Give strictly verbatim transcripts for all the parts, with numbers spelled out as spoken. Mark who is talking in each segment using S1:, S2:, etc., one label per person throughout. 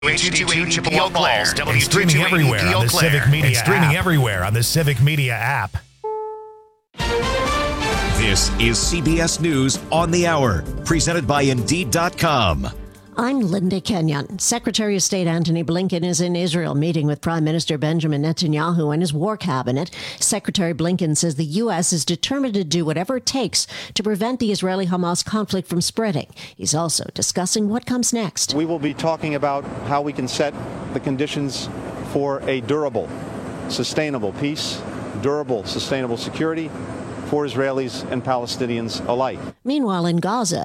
S1: H two eighty Eagle Clare.
S2: And streaming everywhere on the Civic Media
S1: and streaming
S2: app.
S1: everywhere on the Civic Media app.
S3: This is C B S News on the Hour, presented by Indeed dot com.
S4: I'm Linda Kenyon. Secretary of State Antony Blinken is in Israel meeting with Prime Minister Benjamin Netanyahu and his war cabinet. Secretary Blinken says the U S is determined to do whatever it takes to prevent the Israeli-Hamas conflict from spreading. He's also discussing what comes next.
S5: We will be talking about how we can set the conditions for a durable, sustainable peace, durable, sustainable security for Israelis and Palestinians alike.
S4: Meanwhile, in Gaza,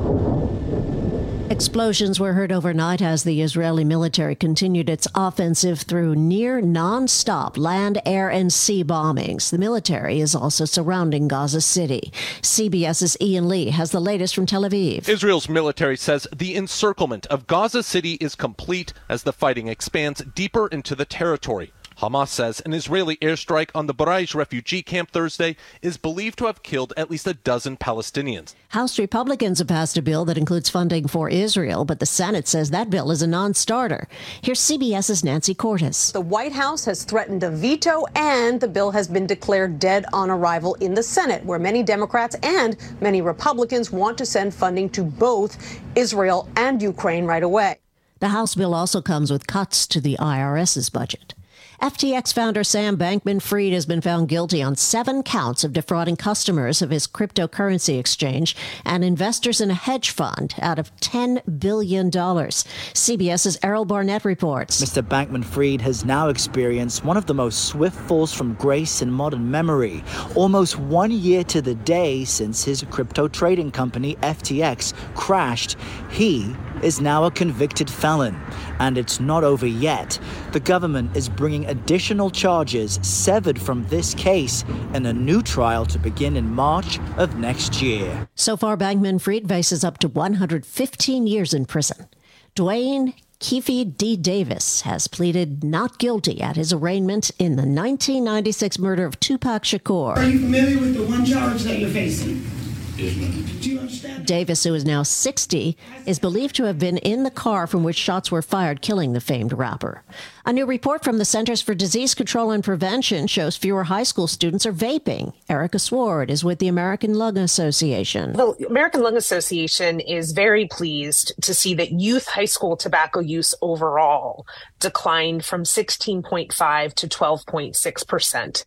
S4: explosions were heard overnight as the Israeli military continued its offensive through near non-stop land, air, and sea bombings. The military is also surrounding Gaza City. CBS's Ian Lee has the latest from Tel Aviv.
S6: Israel's military says the encirclement of Gaza City is complete as the fighting expands deeper into the territory. Hamas says an Israeli airstrike on the Baraj refugee camp Thursday is believed to have killed at least a dozen Palestinians.
S4: House Republicans have passed a bill that includes funding for Israel, but the Senate says that bill is a non-starter. Here's CBS's Nancy Cordes.
S7: The White House has threatened a veto, and the bill has been declared dead on arrival in the Senate, where many Democrats and many Republicans want to send funding to both Israel and Ukraine right away.
S4: The House bill also comes with cuts to the I R S's budget. F T X founder Sam Bankman-Fried has been found guilty on seven counts of defrauding customers of his cryptocurrency exchange and investors in a hedge fund out of ten billion dollars. CBS's Errol Barnett reports.
S8: Mister Bankman-Fried has now experienced one of the most swift falls from grace in modern memory, almost one year to the day since his crypto trading company F T X crashed. He is now a convicted felon, and it's not over yet. The government is bringing additional charges severed from this case in a new trial to begin in March of next year.
S4: So far, Bankman-Fried faces up to one hundred fifteen years in prison. Dwayne Keefe D. Davis has pleaded not guilty at his arraignment in the nineteen ninety-six murder of Tupac Shakur.
S9: Are you familiar with the one charge that you're facing? Do you understand?
S4: Davis, who is now sixty, is believed to have been in the car from which shots were fired, killing the famed rapper. A new report from the Centers for Disease Control and Prevention shows fewer high school students are vaping. Erica Sword is with the American Lung Association.
S10: The American Lung Association is very pleased to see that youth high school tobacco use overall declined from sixteen point five to twelve point six percent.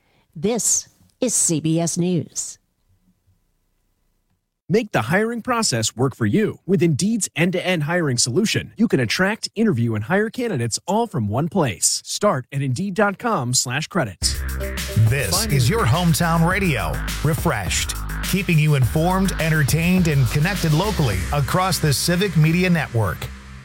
S4: This is C B S News.
S11: Make the hiring process work for you. With Indeed's end-to-end hiring solution, you can attract, interview, and hire candidates all from one place. Start at Indeed.com slash credits.
S1: This is your hometown radio. Refreshed. Keeping you informed, entertained, and connected locally across the Civic Media Network.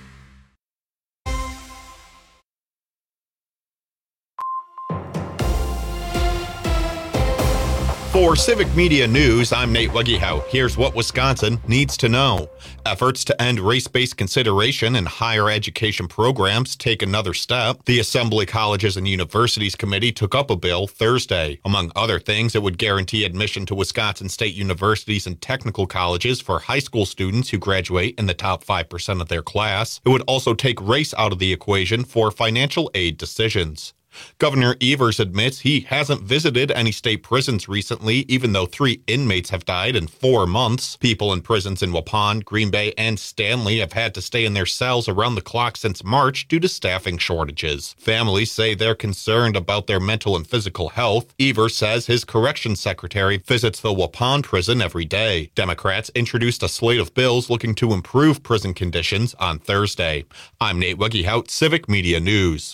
S12: For Civic Media News, I'm Nate Weggehout. Here's what Wisconsin needs to know. Efforts to end race-based consideration in higher education programs take another step. The Assembly Colleges and Universities Committee took up a bill Thursday. Among other things, it would guarantee admission to Wisconsin state universities and technical colleges for high school students who graduate in the top five percent of their class. It would also take race out of the equation for financial aid decisions. Governor Evers admits he hasn't visited any state prisons recently, even though three inmates have died in four months. People in prisons in Waupun, Green Bay, and Stanley have had to stay in their cells around the clock since March due to staffing shortages. Families say they're concerned about their mental and physical health. Evers says his corrections secretary visits the Waupun prison every day. Democrats introduced a slate of bills looking to improve prison conditions on Thursday. I'm Nate Weggehout, Civic Media News.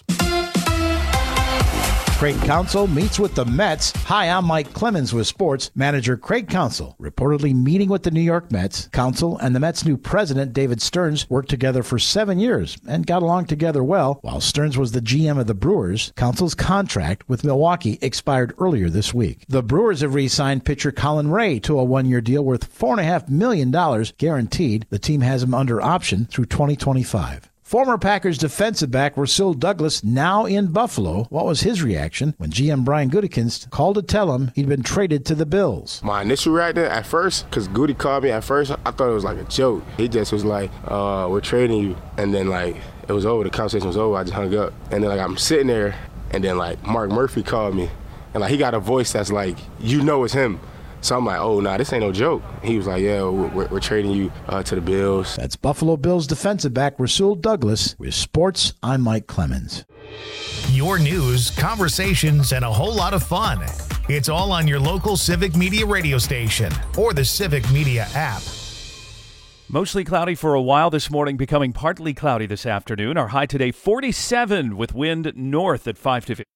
S13: Craig Counsell meets with the Mets. Hi, I'm Mike Clemens with sports. Manager Craig Counsell reportedly meeting with the New York Mets. Counsell and the Mets' new president, David Stearns, worked together for seven years and got along together well. While Stearns was the G M of the Brewers, Counsell's contract with Milwaukee expired earlier this week. The Brewers have re-signed pitcher Colin Ray to a one-year deal worth four point five million dollars guaranteed. The team has him under option through twenty twenty-five. Former Packers defensive back Rasul Douglas now in Buffalo. What was his reaction when G M Brian Gutekunst called to tell him he'd been traded to the Bills?
S14: My initial reaction at first, because Goody called me at first, I thought it was like a joke. He just was like, uh, we're trading you. And then like it was over. The conversation was over. I just hung up. And then like I'm sitting there, and then like Mark Murphy called me, and like he got a voice that's like, you know it's him. So I'm like, oh, nah, this ain't no joke. He was like, yeah, we're, we're trading you uh, to the Bills.
S13: That's Buffalo Bills defensive back Rasul Douglas. With sports, I'm Mike Clemens.
S1: Your news, conversations, and a whole lot of fun. It's all on your local Civic Media radio station or the Civic Media app.
S15: Mostly cloudy for a while this morning, becoming partly cloudy this afternoon. Our high today, forty-seven, with wind north at five to fifteen.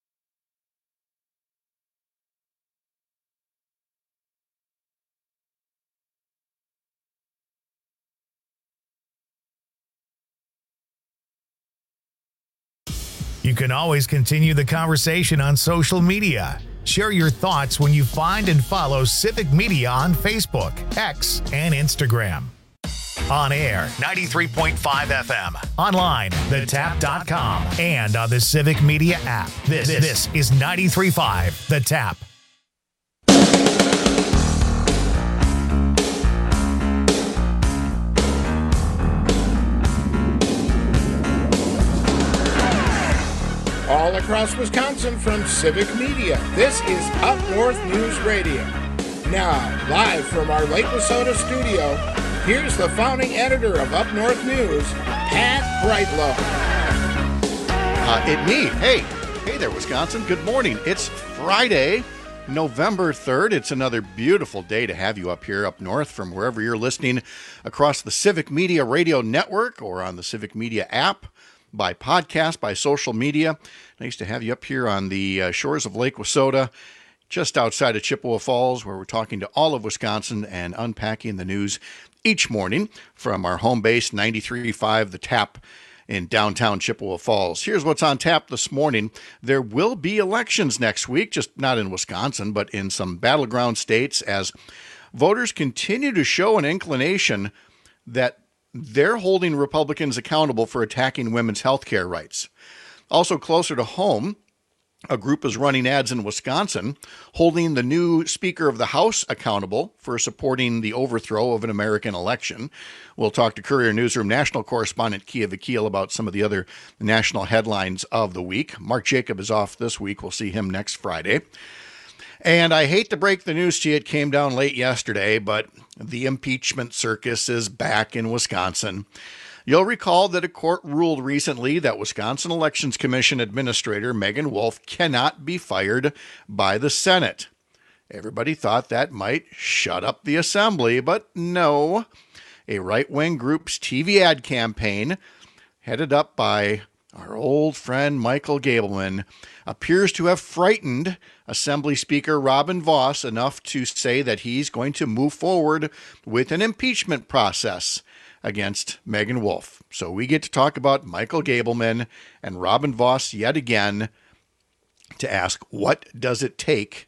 S1: You can always continue the conversation on social media. Share your thoughts when you find and follow Civic Media on Facebook, X, and Instagram. On air, ninety-three point five F M. Online, the tap dot com. And on the Civic Media app. This, this is ninety-three point five The Tap.
S9: All across Wisconsin from Civic Media, this is Up North News Radio. Now, live from our Lake Wissota studio, here's the founding editor of Up North News, Pat Brightlow.
S16: Uh, it me. Hey, hey there, Wisconsin. Good morning. It's Friday, November third. It's another beautiful day to have you up here up north from wherever you're listening across the Civic Media Radio Network or on the Civic Media app, by podcast, by social media. Nice to have you up here on the uh, shores of Lake Wissota, just outside of Chippewa Falls, where we're talking to all of Wisconsin and unpacking the news each morning from our home base, ninety-three point five The Tap in downtown Chippewa Falls. Here's what's on tap this morning. There will be elections next week, just not in Wisconsin, but in some battleground states, as voters continue to show an inclination that they're holding Republicans accountable for attacking women's health care rights. Also closer to home, a group is running ads in Wisconsin holding the new Speaker of the House accountable for supporting the overthrow of an American election. We'll talk to Courier Newsroom national correspondent Kia Vakil about some of the other national headlines of the week. Mark Jacob is off this week. We'll see him next Friday. And I hate to break the news to you, it came down late yesterday, but the impeachment circus is back in Wisconsin. You'll recall that a court ruled recently that Wisconsin Elections Commission Administrator Megan Wolf cannot be fired by the Senate. Everybody thought that might shut up the assembly, but no. A right-wing group's T V ad campaign, headed up by our old friend Michael Gableman, appears to have frightened Assembly Speaker Robin Vos enough to say that he's going to move forward with an impeachment process against Megan Wolf. So we get to talk about Michael Gableman and Robin Vos yet again to ask, what does it take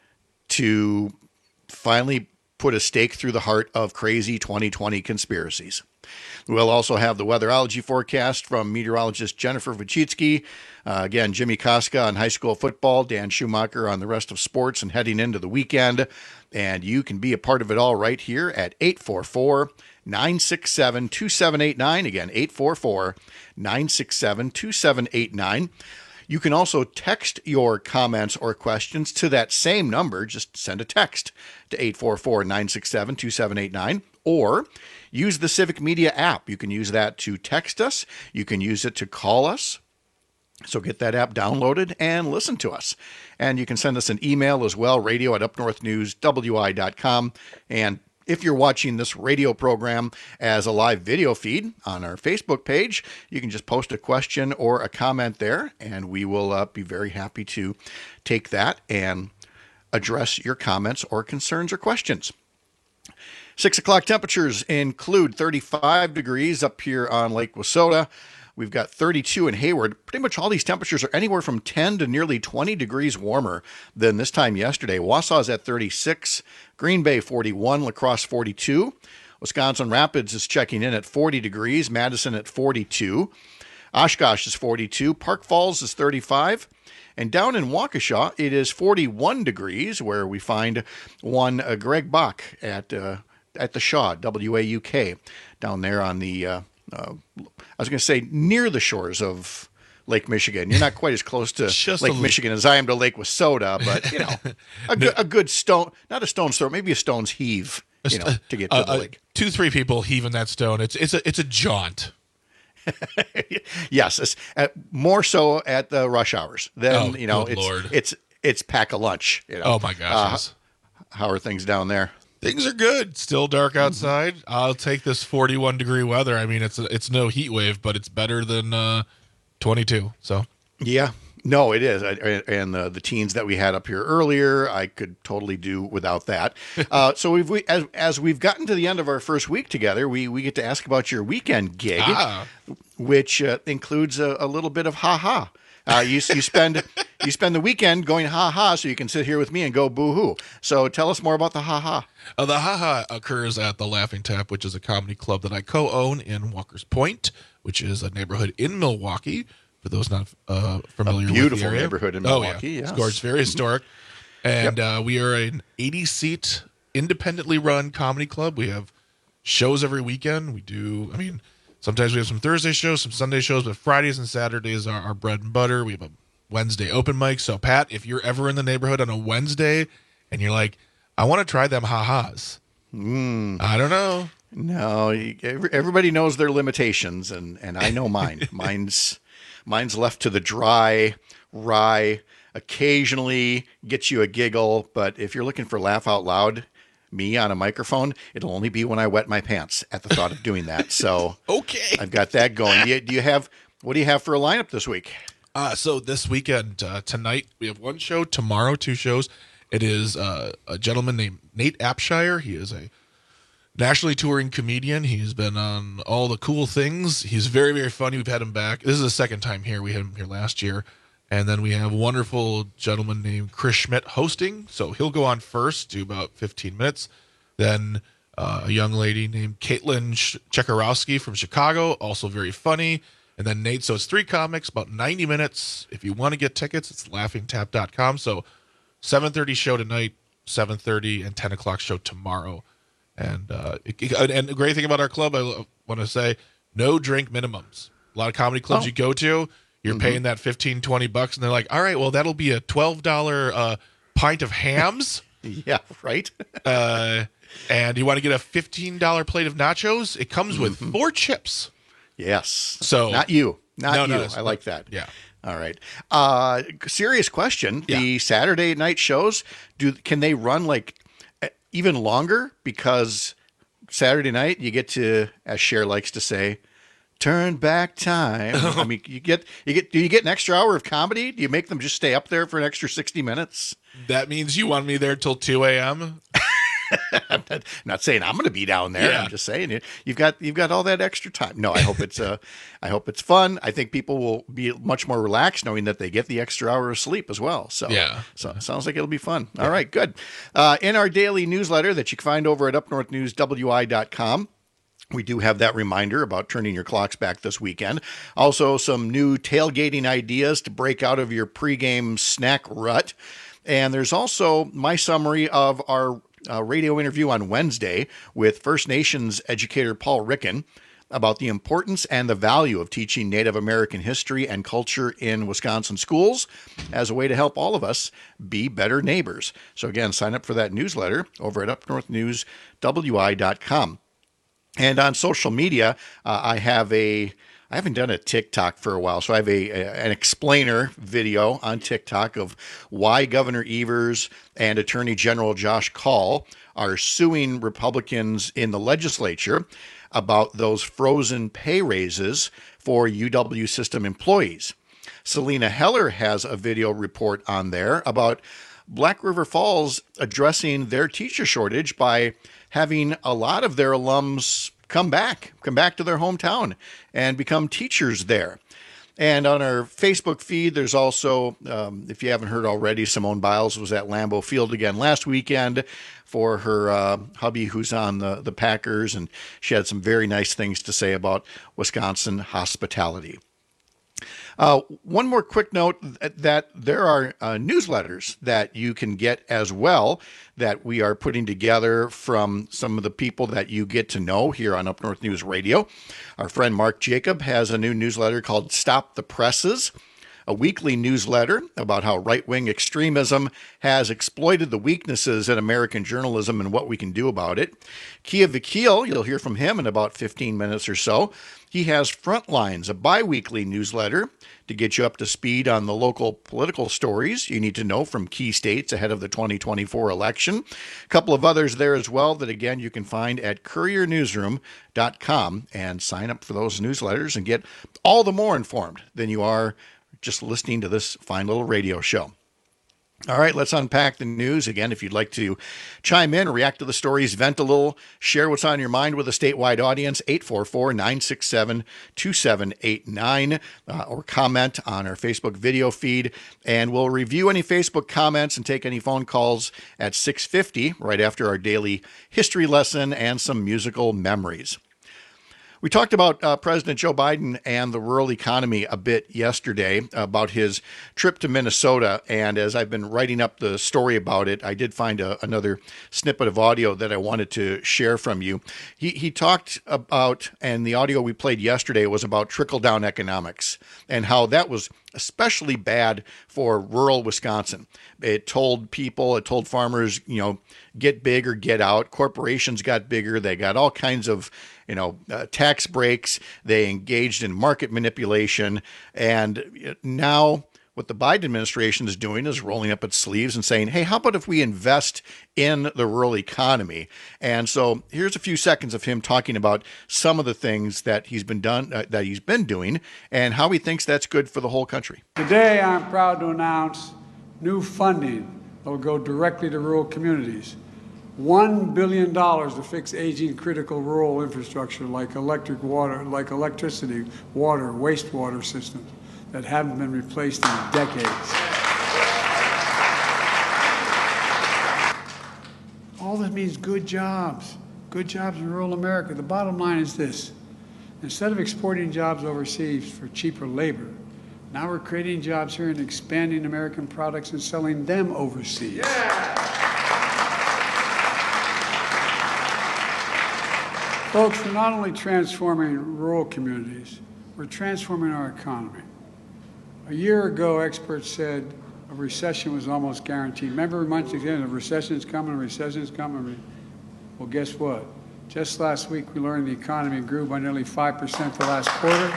S16: to finally put a stake through the heart of crazy twenty twenty conspiracies? We'll also have the weatherology forecast from meteorologist Jennifer Wojcicki. Uh, again, Jimmy Koska on high school football, Dan Schumacher on the rest of sports and heading into the weekend. And you can be a part of it all right here at eight four four, nine six seven, two seven eight nine. Again, eight four four, nine six seven, two seven eight nine. You can also text your comments or questions to that same number. Just send a text to eight four four, nine six seven, two seven eight nine. Or use the Civic Media app. You can use that to text us. You can use it to call us. So get that app downloaded and listen to us. And you can send us an email as well, radio at up north news w i dot com. And if you're watching this radio program as a live video feed on our Facebook page, you can just post a question or a comment there, and we will uh, be very happy to take that and address your comments or concerns or questions. Six o'clock temperatures include thirty-five degrees up here on Lake Wissota. We've got thirty-two in Hayward. Pretty much all these temperatures are anywhere from ten to nearly twenty degrees warmer than this time yesterday. Wausau's at thirty-six, Green Bay forty-one, La Crosse forty-two. Wisconsin Rapids is checking in at forty degrees, Madison at forty-two. Oshkosh is forty-two, Park Falls is thirty-five. And down in Waukesha, it is forty-one degrees, where we find one uh, Greg Bach at uh, at the Shaw, W A U K, down there on the uh, uh, I was going to say near the shores of Lake Michigan. You're not quite as close to Lake Michigan as I am to Lake Wissota, but, you know, a, good, a good stone, not a stone's throw, maybe a stone's heave, you know, to get to uh, the lake.
S17: Uh, two, three people heaving that stone. It's it's a it's a jaunt.
S16: Yes, it's, uh, more so at the rush hours. Then
S17: oh,
S16: you know,
S17: good
S16: it's
S17: Lord.
S16: it's it's pack a lunch. You know?
S17: Oh my gosh!
S16: Uh,
S17: yes.
S16: How are things down there?
S17: Things are good. Still dark outside. Mm-hmm. I'll take this forty-one degree weather. I mean, it's a, it's no heat wave, but it's better than uh, twenty-two. So
S16: yeah. No, it is. And the, the teens that we had up here earlier, I could totally do without that. Uh, so we've, we, as, as we've gotten to the end of our first week together, we, we get to ask about your weekend gig, ah. which uh, includes a, a little bit of ha-ha. Uh, you, you spend you spend the weekend going ha-ha so you can sit here with me and go boo-hoo. So tell us more about the ha-ha.
S17: Uh, the ha-ha occurs at the Laughing Tap, which is a comedy club that I co-own in Walker's Point, which is a neighborhood in Milwaukee. For those not uh, familiar with the area.
S16: Beautiful neighborhood in Milwaukee,
S17: oh, yeah.
S16: Yes.
S17: It's gorgeous, very historic. And yep. uh, we are an eighty-seat, independently run comedy club. We have shows every weekend. We do, I mean, sometimes we have some Thursday shows, some Sunday shows, but Fridays and Saturdays are our bread and butter. We have a Wednesday open mic. So, Pat, if you're ever in the neighborhood on a Wednesday and you're like, I want to try them ha-has.
S16: Mm.
S17: I don't know.
S16: No, everybody knows their limitations, and, and I know mine. Mine's... Mine's left to the dry, rye, occasionally gets you a giggle, but if you're looking for laugh out loud, me on a microphone, it'll only be when I wet my pants at the thought of doing that. So
S17: okay,
S16: I've got that going. Do you, do you have, what do you have for a lineup this week?
S17: Uh, so this weekend, uh, tonight, we have one show, tomorrow, two shows. It is uh, a gentleman named Nate Apshire. He is a nationally touring comedian. He's been on all the cool things. He's very, very funny. We've had him back. This is the second time here. We had him here last year. And then we have a wonderful gentleman named Chris Schmidt hosting. So he'll go on first, do about fifteen minutes. Then uh, a young lady named Caitlin Chekarowski from Chicago, also very funny. And then Nate. So it's three comics, about ninety minutes. If you want to get tickets, it's laughing tap dot com. So seven thirty show tonight, seven thirty, and ten o'clock show tomorrow. And uh, it, and the great thing about our club, I want to say, no drink minimums. A lot of comedy clubs oh. you go to, you're mm-hmm. paying that fifteen, twenty bucks, and they're like, all right, well, that'll be a twelve dollars uh, pint of hams.
S16: Yeah, right.
S17: uh, and you want to get a fifteen dollars plate of nachos? It comes with mm-hmm. four chips.
S16: Yes.
S17: So
S16: not you. Not
S17: no,
S16: you.
S17: No, no,
S16: I like that.
S17: Yeah.
S16: All right. Uh, serious question. Yeah. The Saturday night shows, do can they run like even longer? Because Saturday night you get to, as Cher likes to say, turn back time. I mean, you get you get do you get an extra hour of comedy? Do you make them just stay up there for an extra sixty minutes?
S17: That means you want me there till two a.m.
S16: I'm not, not saying I'm going to be down there. Yeah. I'm just saying you, you've got you've got all that extra time. No, I hope it's uh, I hope it's fun. I think people will be much more relaxed knowing that they get the extra hour of sleep as well. So
S17: yeah,
S16: so it sounds like it'll be fun. Yeah. All right, good. Uh, in our daily newsletter that you can find over at up north news w i dot com. We do have that reminder about turning your clocks back this weekend. Also, some new tailgating ideas to break out of your pregame snack rut. And there's also my summary of our uh, radio interview on Wednesday with First Nations educator Paul Ricken about the importance and the value of teaching Native American history and culture in Wisconsin schools as a way to help all of us be better neighbors. So again, sign up for that newsletter over at up north news w i dot com. And on social media, uh, I have a, I haven't done a TikTok for a while, so I have a, a an explainer video on TikTok of why Governor Evers and Attorney General Josh Kaul are suing Republicans in the legislature about those frozen pay raises for U W system employees. Selena Heller has a video report on there about Black River Falls addressing their teacher shortage by having a lot of their alums come back, come back to their hometown and become teachers there. And on our Facebook feed, there's also, um, if you haven't heard already, Simone Biles was at Lambeau Field again last weekend for her uh, hubby who's on the, the Packers, and she had some very nice things to say about Wisconsin hospitality. Uh, one more quick note that there are uh, newsletters that you can get as well that we are putting together from some of the people that you get to know here on Up North News Radio. Our friend Mark Jacob has a new newsletter called Stop the Presses, a weekly newsletter about how right-wing extremism has exploited the weaknesses in American journalism and what we can do about it. Kia Vakil, you'll hear from him in about fifteen minutes or so. He has Frontlines, a bi-weekly newsletter to get you up to speed on the local political stories you need to know from key states ahead of the twenty twenty-four election. A couple of others there as well that, again, you can find at courier newsroom dot com and sign up for those newsletters and get all the more informed than you are just listening to this fine little radio show. All right, let's unpack the news. Again, if you'd like to chime in, react to the stories, vent a little, share what's on your mind with a statewide audience, eight four four, nine six seven, two seven eight nine, uh, or comment on our Facebook video feed. And we'll review any Facebook comments and take any phone calls at six fifty, right after our daily history lesson and some musical memories. We talked about uh, President Joe Biden and the rural economy a bit yesterday, about his trip to Minnesota. And as I've been writing up the story about it, I did find a, another snippet of audio that I wanted to share from you. He, he talked about, and the audio we played yesterday was about trickle-down economics and how that was especially bad for rural Wisconsin. It told people, it told farmers, you know, get big or get out. Corporations got bigger. They got all kinds of, you know, uh, tax breaks. They engaged in market manipulation. And now what the Biden administration is doing is rolling up its sleeves and saying, hey, how about if we invest in the rural economy? And so here's a few seconds of him talking about some of the things that he's been done, uh, that he's been doing and how he thinks that's good for the whole country.
S18: Today, I'm proud to announce new funding that will go directly to rural communities. One billion dollars to fix aging critical rural infrastructure like electric water, like electricity, water, wastewater systems that haven't been replaced in decades. All that means good jobs, good jobs in rural America. The bottom line is this: instead of exporting jobs overseas for cheaper labor, now we're creating jobs here and expanding American products and selling them overseas. Yeah. Folks, we're not only transforming rural communities, we're transforming our economy. A year ago, experts said a recession was almost guaranteed. Remember months ago, a recession's coming, a recession's coming. Well, guess what? Just last week, we learned the economy grew by nearly five percent the last quarter.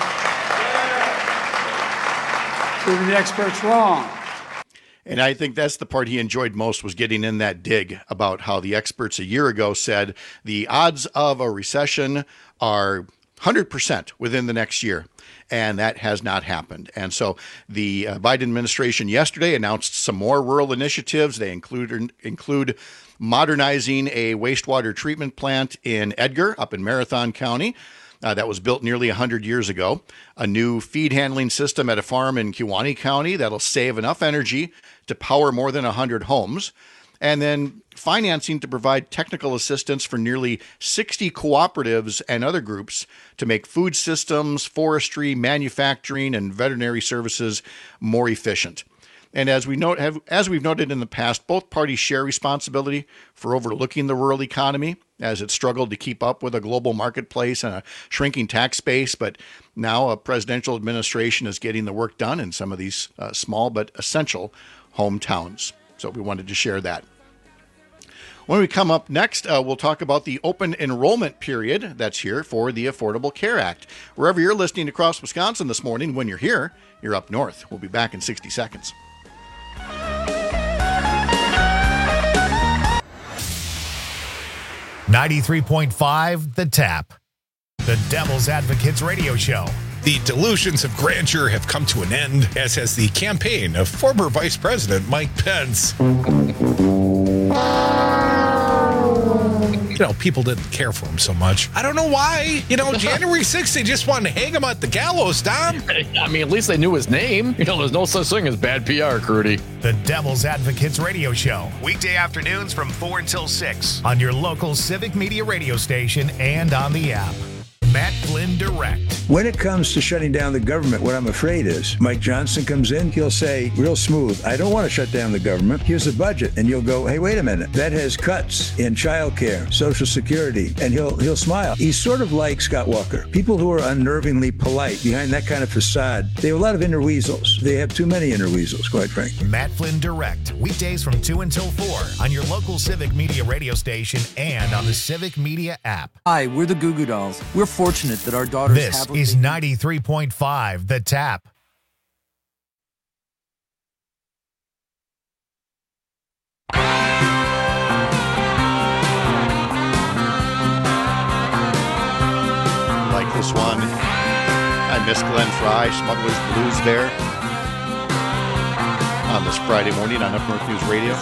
S18: Proving the experts wrong.
S16: And I think that's the part he enjoyed most, was getting in that dig about how the experts a year ago said the odds of a recession are one hundred percent within the next year. And that has not happened. And so the uh, Biden administration yesterday announced some more rural initiatives. They include, include modernizing a wastewater treatment plant in Edgar up in Marathon County. Uh, that was built nearly one hundred years ago. A new feed handling system at a farm in Kewaunee County that'll save enough energy to power more than one hundred homes. And then financing to provide technical assistance for nearly sixty cooperatives and other groups to make food systems, forestry, manufacturing, and veterinary services more efficient. And as we note, have, as we've noted in the past, both parties share responsibility for overlooking the rural economy as it struggled to keep up with a global marketplace and a shrinking tax base. But now a presidential administration is getting the work done in some of these uh, small but essential hometowns. So we wanted to share that. When we come up next, uh, we'll talk about the open enrollment period that's here for the Affordable Care Act. Wherever you're listening across Wisconsin this morning, when you're here, you're up north. We'll be back in sixty seconds.
S1: ninety-three point five The Tap, the Devil's Advocates radio show.
S2: The delusions of grandeur have come to an end, as has the campaign of former Vice President Mike Pence. You know, people didn't care for him so much. I don't know why. You know, January sixth, they just wanted to hang him at the gallows, Dom.
S19: I mean, at least they knew his name. You know, there's no such thing as bad P R, Crudy.
S1: The Devil's Advocates radio show. Weekday afternoons from four until six on your local Civic Media radio station and on the app. Matt Flynn Direct.
S20: When it comes to shutting down the government, what I'm afraid is Mike Johnson comes in, he'll say real smooth, I don't want to shut down the government. Here's the budget. And you'll go, hey, wait a minute. That has cuts in childcare, Social Security. And he'll he'll smile. He's sort of like Scott Walker. People who are unnervingly polite behind that kind of facade, they have a lot of inner weasels. They have too many inner weasels, quite frankly.
S1: Matt Flynn Direct, weekdays from two until four on your local Civic Media radio station and on the Civic Media app.
S21: Hi, we're the Goo Goo Dolls. We're fortunate that our daughters
S1: this
S21: have...
S1: This is ninety-three point five, The Tap.
S16: Like this one. I miss Glenn Fry, Smuggler's Blues there on this Friday morning on Up North News Radio.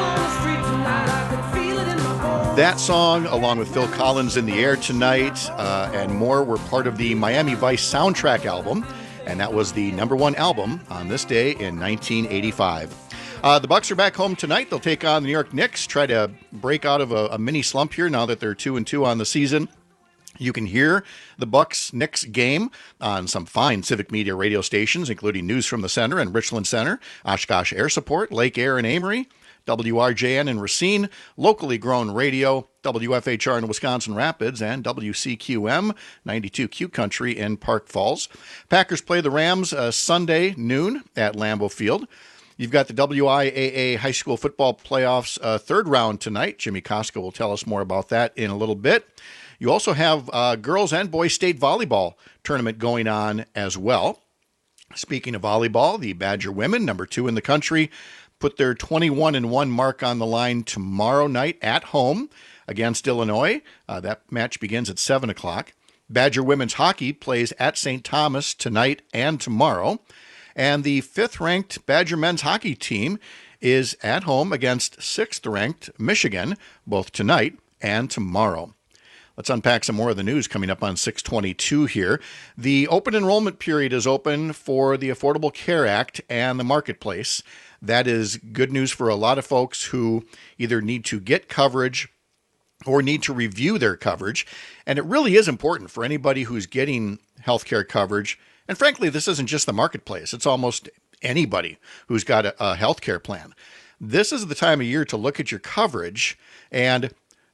S16: That song, along with Phil Collins' In the Air Tonight uh, and more, were part of the Miami Vice soundtrack album, and that was the number one album on this day in nineteen eighty-five. Uh, the Bucks are back home tonight. They'll take on the New York Knicks, try to break out of a, a mini slump here now that they're two and two on the season. You can hear the Bucks-Knicks game on some fine Civic Media radio stations, including News from the Center and Richland Center, Oshkosh Air Support, Lake Air and Amory, W R J N in Racine, locally grown radio, W F H R in Wisconsin Rapids, and W C Q M ninety-two Q Country in Park Falls. Packers play the Rams uh, Sunday noon at Lambeau Field. You've got the W I A A High School Football Playoffs uh, third round tonight. Jimmy Koska will tell us more about that in a little bit. You also have uh, girls and boys state volleyball tournament going on as well. Speaking of volleyball, the Badger women, number two in the country, put their twenty-one and one mark on the line tomorrow night at home against Illinois. Uh, that match begins at seven o'clock. Badger women's hockey plays at Saint Thomas tonight and tomorrow. And the fifth-ranked Badger men's hockey team is at home against sixth-ranked Michigan, both tonight and tomorrow. Let's unpack some more of the news coming up on six twenty-two here. The open enrollment period is open for the Affordable Care Act and the Marketplace. That is good news for a lot of folks who either need to get coverage or need to review their coverage. And it really is important for anybody who's getting health care coverage. And frankly, this isn't just the Marketplace. It's almost anybody who's got a, a health care plan. This is the time of year to look at your coverage. And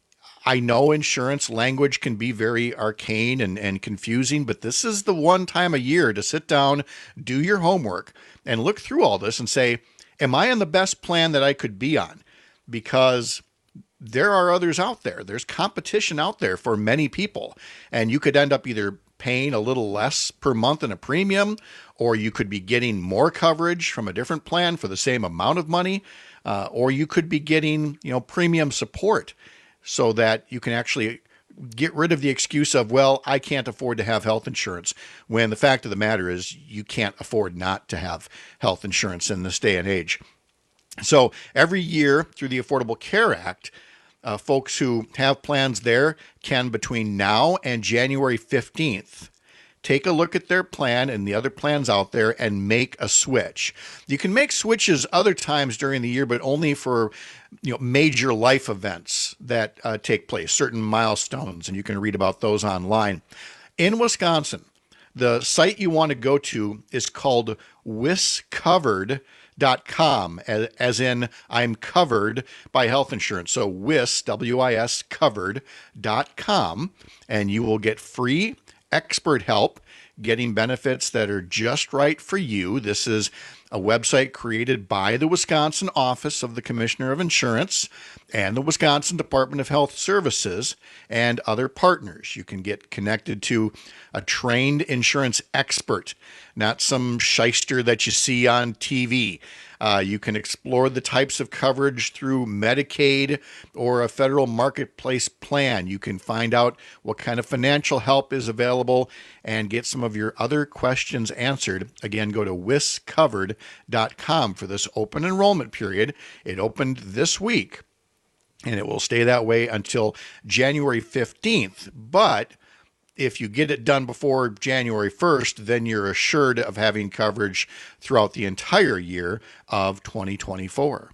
S16: I know insurance language can be very arcane and, and confusing, but this is the one time a year to sit down, do your homework, and look through all this and say, am I on the best plan that I could be on? Because there are others out there. There's competition out there for many people, and you could end up either paying a little less per month in a premium, or you could be getting more coverage from a different plan for the same amount of money, uh, or you could be getting, you know, premium support so that you can actually get rid of the excuse of, well, I can't afford to have health insurance, when the fact of the matter is you can't afford not to have health insurance in this day and age. So every year through the Affordable Care Act, uh, folks who have plans there can, between now and January fifteenth, take a look at their plan and the other plans out there and make a switch. You can make switches other times during the year, but only for, you know, major life events that uh, take place, certain milestones, and you can read about those online. In Wisconsin, the site you want to go to is called wis covered dot com, as, as in I'm covered by health insurance. So WIS, W I S, covered dot com, and you will get free expert help getting benefits that are just right for you. This is a website created by the Wisconsin Office of the Commissioner of Insurance and the Wisconsin Department of Health Services and other partners. You can get connected to a trained insurance expert, not some shyster that you see on T V. Uh, you can explore the types of coverage through Medicaid or a federal marketplace plan. You can find out what kind of financial help is available and get some of your other questions answered. Again, go to wis covered dot com for this open enrollment period. It opened this week, and it will stay that way until January fifteenth. But if you get it done before January first, then you're assured of having coverage throughout the entire year of twenty twenty-four.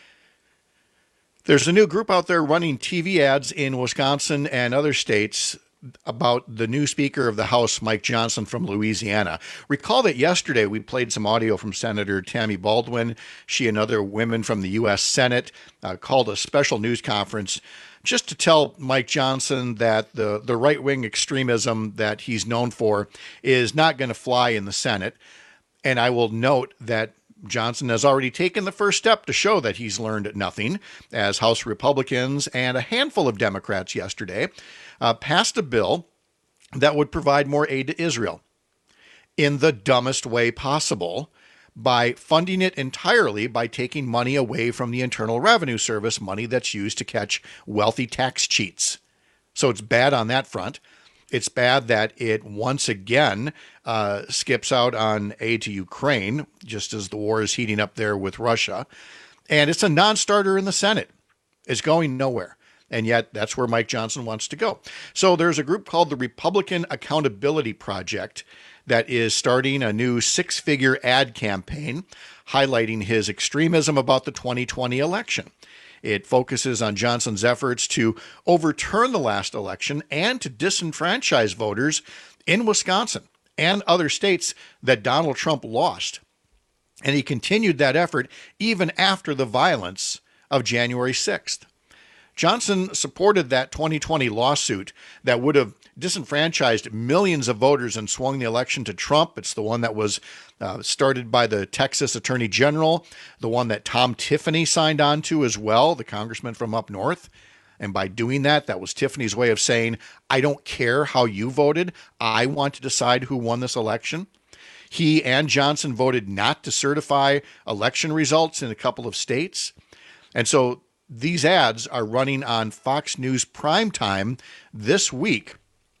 S16: There's a new group out there running T V ads in Wisconsin and other states about the new Speaker of the House, Mike Johnson from Louisiana. Recall that yesterday we played some audio from Senator Tammy Baldwin. She and other women from the U S Senate uh, called a special news conference just to tell Mike Johnson that the, the right-wing extremism that he's known for is not going to fly in the Senate. And I will note that Johnson has already taken the first step to show that he's learned nothing, as House Republicans and a handful of Democrats yesterday uh, passed a bill that would provide more aid to Israel in the dumbest way possible by funding it entirely by taking money away from the Internal Revenue Service, money that's used to catch wealthy tax cheats. So it's bad on that front. It's bad that it once again uh, skips out on aid to Ukraine, just as the war is heating up there with Russia. And it's a non-starter in the Senate. It's going nowhere. And yet that's where Mike Johnson wants to go. So there's a group called the Republican Accountability Project that is starting a new six-figure ad campaign highlighting his extremism about the twenty twenty election. It focuses on Johnson's efforts to overturn the last election and to disenfranchise voters in Wisconsin and other states that Donald Trump lost. And he continued that effort even after the violence of January sixth. Johnson supported that twenty twenty lawsuit that would have disenfranchised millions of voters and swung the election to Trump. It's the one that was uh, started by the Texas Attorney General, the one that Tom Tiffany signed on to as well, the congressman from up north. And by doing that, that was Tiffany's way of saying, I don't care how you voted. I want to decide who won this election. He and Johnson voted not to certify election results in a couple of states. And so these ads are running on Fox News primetime this week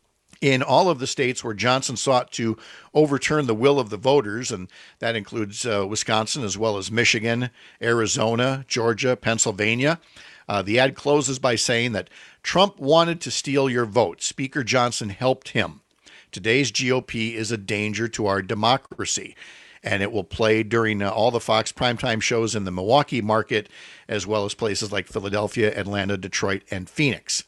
S16: in all of the states where Johnson sought to overturn the will of the voters, and that includes uh, Wisconsin as well as Michigan, Arizona, Georgia, Pennsylvania. Uh, the ad closes by saying that Trump wanted to steal your vote. Speaker Johnson helped him. Today's G O P is a danger to our democracy. And it will play during uh, all the Fox primetime shows in the Milwaukee market, as well as places like Philadelphia, Atlanta, Detroit, and Phoenix.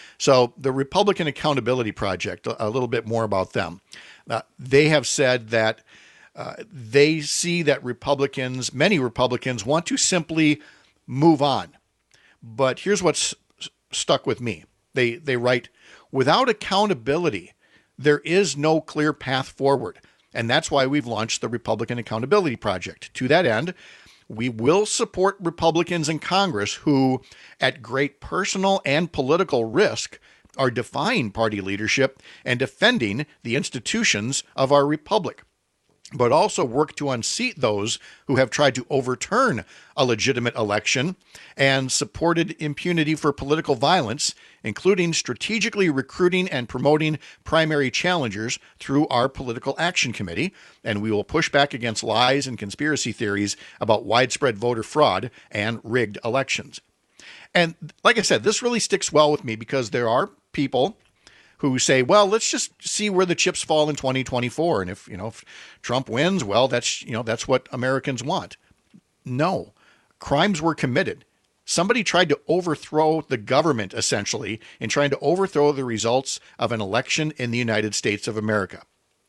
S16: So the Republican Accountability Project, a little bit more about them. Uh, they have said that uh, they see that Republicans, many Republicans, want to simply move on. But here's what's stuck with me. They, they write, without accountability, there is no clear path forward. And that's why we've launched the Republican Accountability Project. To that end, we will support Republicans in Congress who, at great personal and political risk, are defying party leadership and defending the institutions of our republic, but also work to unseat those who have tried to overturn a legitimate election and supported impunity for political violence, including strategically recruiting and promoting primary challengers through our Political Action Committee. And we will push back against lies and conspiracy theories about widespread voter fraud and rigged elections. And like I said, this really sticks well with me because there are people who say, well, let's just see where the chips fall in twenty twenty-four. And if, you know, if Trump wins, well, that's, you know, that's what Americans want. No, crimes were committed. Somebody tried to overthrow the government, essentially, in trying to overthrow the results of an election in the United States of America.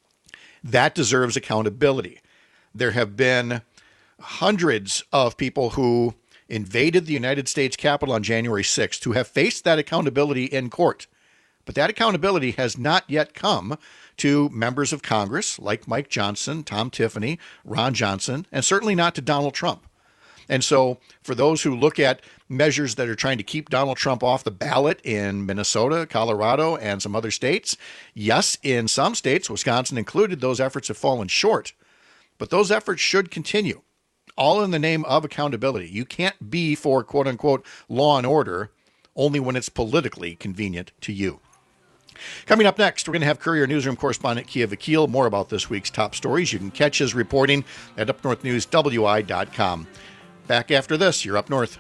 S16: That deserves accountability. There have been hundreds of people who invaded the United States Capitol on January sixth who have faced that accountability in court. But that accountability has not yet come to members of Congress like Mike Johnson, Tom Tiffany, Ron Johnson, and certainly not to Donald Trump. And so for those who look at measures that are trying to keep Donald Trump off the ballot in Minnesota, Colorado, and some other states, yes, in some states, Wisconsin included, those efforts have fallen short. But those efforts should continue, all in the name of accountability. You can't be for, quote unquote, law and order only when it's politically convenient to you. Coming up next, we're going to have Courier Newsroom correspondent Kia Vakil. More about this week's top stories. You can catch his reporting at up north news w i dot com. Back after this, you're Up North.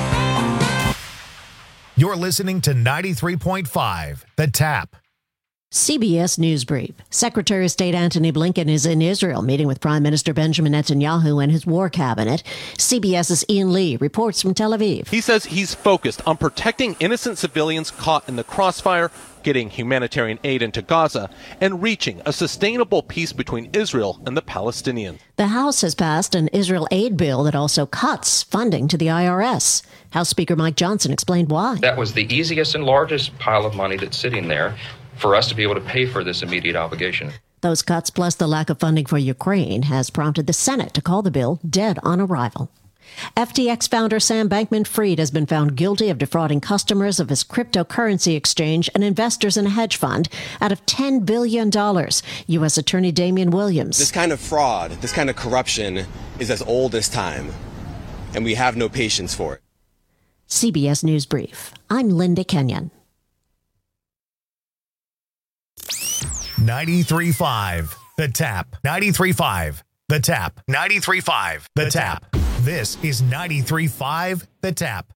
S1: You're listening to ninety-three point five, The Tap.
S4: C B S News Brief. Secretary of State Antony Blinken is in Israel meeting with Prime Minister Benjamin Netanyahu and his war cabinet. CBS's Ian Lee reports from Tel Aviv.
S6: He says he's focused on protecting innocent civilians caught in the crossfire, getting humanitarian aid into Gaza, and reaching a sustainable peace between Israel and the Palestinians.
S4: The House has passed an Israel aid bill that also cuts funding to the I R S. House Speaker Mike Johnson explained why.
S3: That was the easiest and largest pile of money that's sitting there for us to be able to pay for this immediate obligation.
S4: Those cuts, plus the lack of funding for Ukraine, has prompted the Senate to call the bill dead on arrival. F T X founder Sam Bankman-Fried has been found guilty of defrauding customers of his cryptocurrency exchange and investors in a hedge fund out of ten billion dollars. U S Attorney Damian Williams.
S22: This kind of fraud, this kind of corruption is as old as time, and we have no patience for it.
S4: C B S News Brief. I'm Linda Kenyon.
S1: ninety-three point five The Tap. ninety-three point five The Tap. ninety-three point five The Tap. This is ninety-three point five The Tap.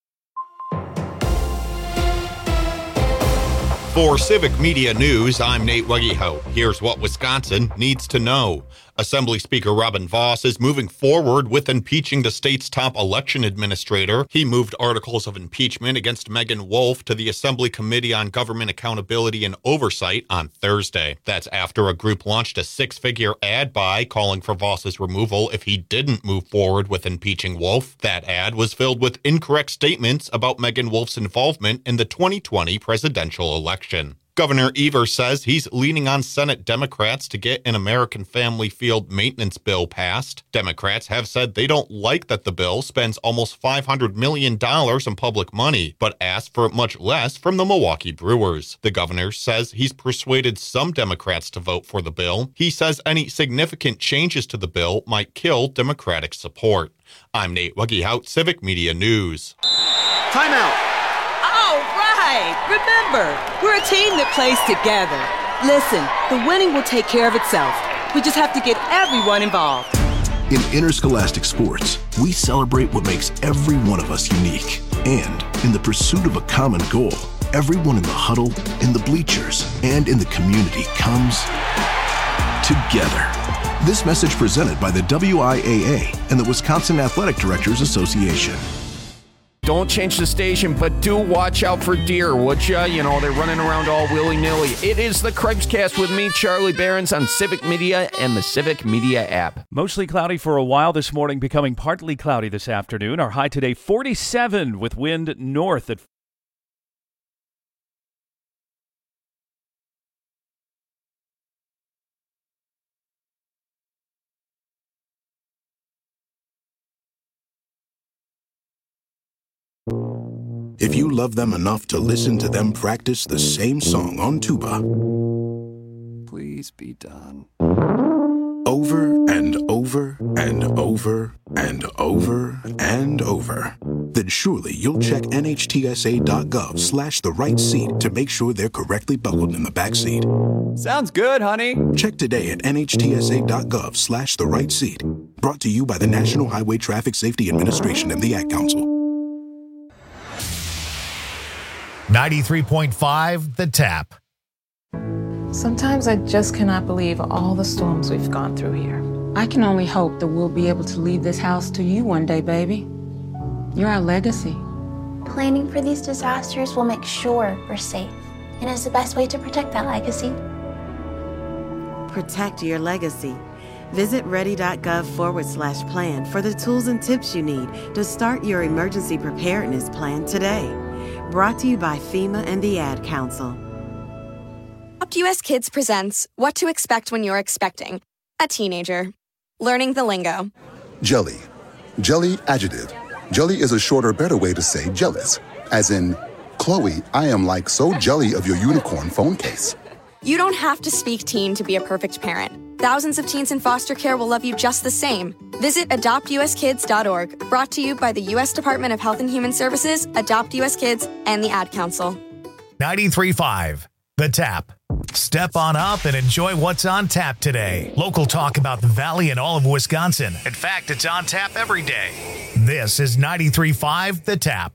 S12: For Civic Media News, I'm Nate Weggehout. Here's what Wisconsin needs to know. Assembly Speaker Robin Vos is moving forward with impeaching the state's top election administrator. He moved articles of impeachment against Megan Wolf to the Assembly Committee on Government Accountability and Oversight on Thursday. That's after a group launched a six-figure ad buy calling for Vos's removal if he didn't move forward with impeaching Wolf. That ad was filled with incorrect statements about Megan Wolf's involvement in the twenty twenty presidential election. Governor Evers says he's leaning on Senate Democrats to get an American Family Field maintenance bill passed. Democrats have said they don't like that the bill spends almost five hundred million dollars in public money, but asked for much less from the Milwaukee Brewers. The governor says he's persuaded some Democrats to vote for the bill. He says any significant changes to the bill might kill Democratic support. I'm Nate Weggehout, Civic Media News.
S23: Time out. Remember, we're a team that plays together. Listen, the winning will take care of itself. We just have to get everyone involved.
S24: In interscholastic sports, we celebrate what makes every one of us unique. And in the pursuit of a common goal, everyone in the huddle, in the bleachers, and in the community comes together. This message presented by the W I A A and the Wisconsin Athletic Directors Association.
S19: Don't change the station, but do watch out for deer, would ya? You know, they're running around all willy-nilly. It is the Craig's with me, Charlie Behrens, on Civic Media and the Civic Media app.
S15: Mostly cloudy for a while this morning, becoming partly cloudy this afternoon. Our high today, forty-seven, with wind north at
S24: If you love them enough to listen to them practice the same song on tuba,
S21: please be done.
S24: Over and over and over and over and over, then surely you'll check N H T S A dot gov slash the right seat to make sure they're correctly buckled in the back seat.
S21: Sounds good, honey.
S24: Check today at N H T S A dot gov slash the right seat. Brought to you by the National Highway Traffic Safety Administration and the Ad Council.
S1: ninety-three point five The Tap.
S25: Sometimes I just cannot believe all the storms we've gone through here.
S26: I can only hope that we'll be able to leave this house to you one day, baby. You're our legacy.
S27: Planning for these disasters will make sure we're safe, and is the best way to protect that legacy.
S28: Protect your legacy. Visit ready.gov forward slash plan for the tools and tips you need to start your emergency preparedness plan today. Brought to you by FEMA and the Ad Council.
S29: Adopt U S Kids presents What to Expect When You're Expecting a Teenager. Learning the lingo.
S30: Jelly. Jelly adjective. Jelly is a shorter, better way to say jealous. As in, Chloe, I am like so jelly of your unicorn phone case.
S29: You don't have to speak teen to be a perfect parent. Thousands of teens in foster care will love you just the same. Visit adopt u s kids dot org. Brought to you by the U S Department of Health and Human Services, Adopt U S Kids, and the Ad Council.
S1: ninety-three point five The Tap. Step on up and enjoy what's on tap today. Local talk about the Valley and all of Wisconsin. In fact, it's on tap every day. This is ninety-three point five The Tap.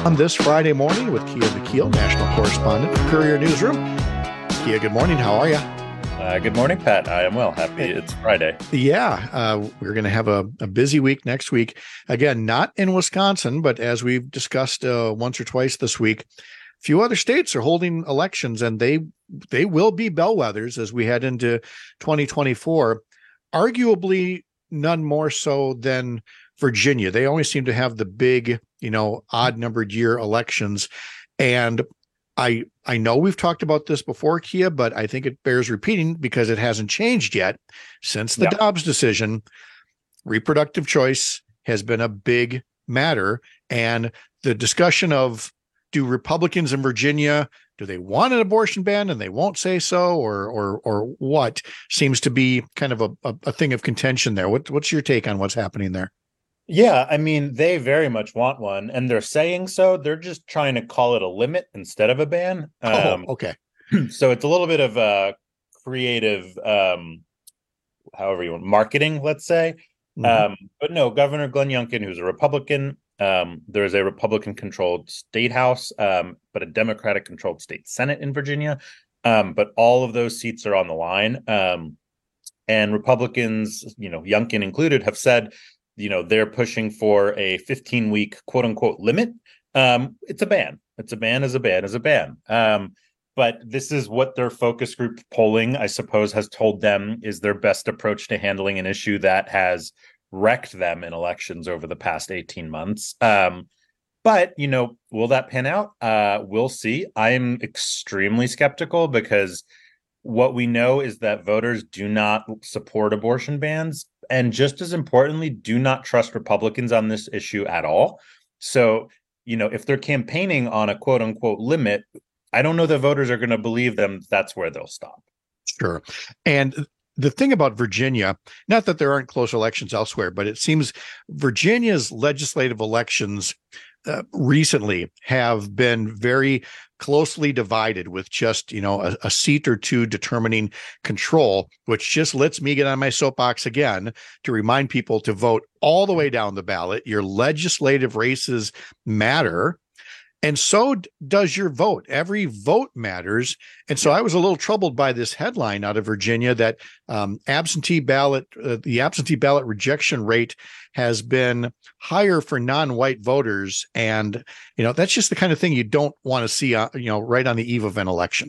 S16: on this Friday morning with Kia Vakil, national correspondent for Courier Newsroom. Kia, good morning. How are you?
S5: Uh, good morning, Pat. I am well. Happy it's Friday.
S16: Yeah, uh, we're going to have a, a busy week next week. Again, not in Wisconsin, but as we've discussed uh, once or twice this week, a few other states are holding elections, and they they will be bellwethers as we head into twenty twenty-four. Arguably, none more so than Virginia. They always seem to have the big, you know, odd-numbered year elections, and I I know we've talked about this before, Kia, but I think it bears repeating because it hasn't changed yet. Since the
S5: Yeah.
S16: Dobbs decision, reproductive choice has been a big matter. And the discussion of, do Republicans in Virginia, do they want an abortion ban and they won't say so, or or or what, seems to be kind of a, a, a thing of contention there. What, what's your take on what's happening there?
S5: Yeah, I mean, they very much want one, and they're saying so. They're just trying to call it a limit instead of a ban. Um,
S16: oh, okay.
S5: So it's a little bit of a creative, um, however you want, marketing, let's say.
S16: Mhm.
S5: Um, but no, Governor Glenn Youngkin, who's a Republican, um, there is a Republican-controlled state house, um, but a Democratic-controlled state Senate in Virginia. Um, but all of those seats are on the line. Um, and Republicans, you know, Youngkin included, have said, you know, they're pushing for a fifteen week quote unquote limit. Um, it's a ban. It's a ban is a ban is a ban. Um, but this is what their focus group polling, I suppose, has told them is their best approach to handling an issue that has wrecked them in elections over the past eighteen months. Um, but, you know, will that pan out? Uh, we'll see. I'm extremely skeptical because what we know is that voters do not support abortion bans, and just as importantly, do not trust Republicans on this issue at all. So, you know, if they're campaigning on a quote unquote limit, I don't know that voters are going to believe them. That's where they'll stop.
S16: Sure. And the thing about Virginia, not that there aren't close elections elsewhere, but it seems Virginia's legislative elections uh, recently have been very closely divided, with just, you know, a, a seat or two determining control, which just lets me get on my soapbox again to remind people to vote all the way down the ballot. Your legislative races matter. And so d- does your vote. Every vote matters. And so I was a little troubled by this headline out of Virginia that um, absentee ballot, uh, the absentee ballot rejection rate has been higher for non-white voters. And, you know, that's just the kind of thing you don't want to see, uh, you know, right on the eve of an election.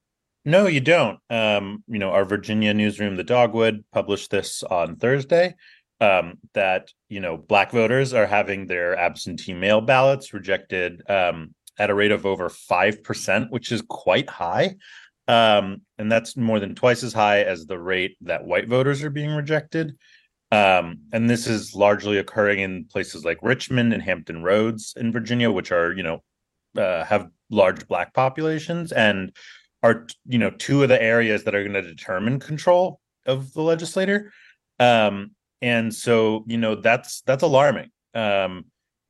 S5: No, you don't. Um, you know, our Virginia newsroom, The Dogwood, published this on Thursday. Um, that, you know, Black voters are having their absentee mail ballots rejected um, at a rate of over five percent, which is quite high. Um, and that's more than twice as high as the rate that white voters are being rejected. Um, and this is largely occurring in places like Richmond and Hampton Roads in Virginia, which are, you know, uh, have large Black populations and are, you know, two of the areas that are going to determine control of the legislator. Um, And so, you know, that's that's alarming. Um,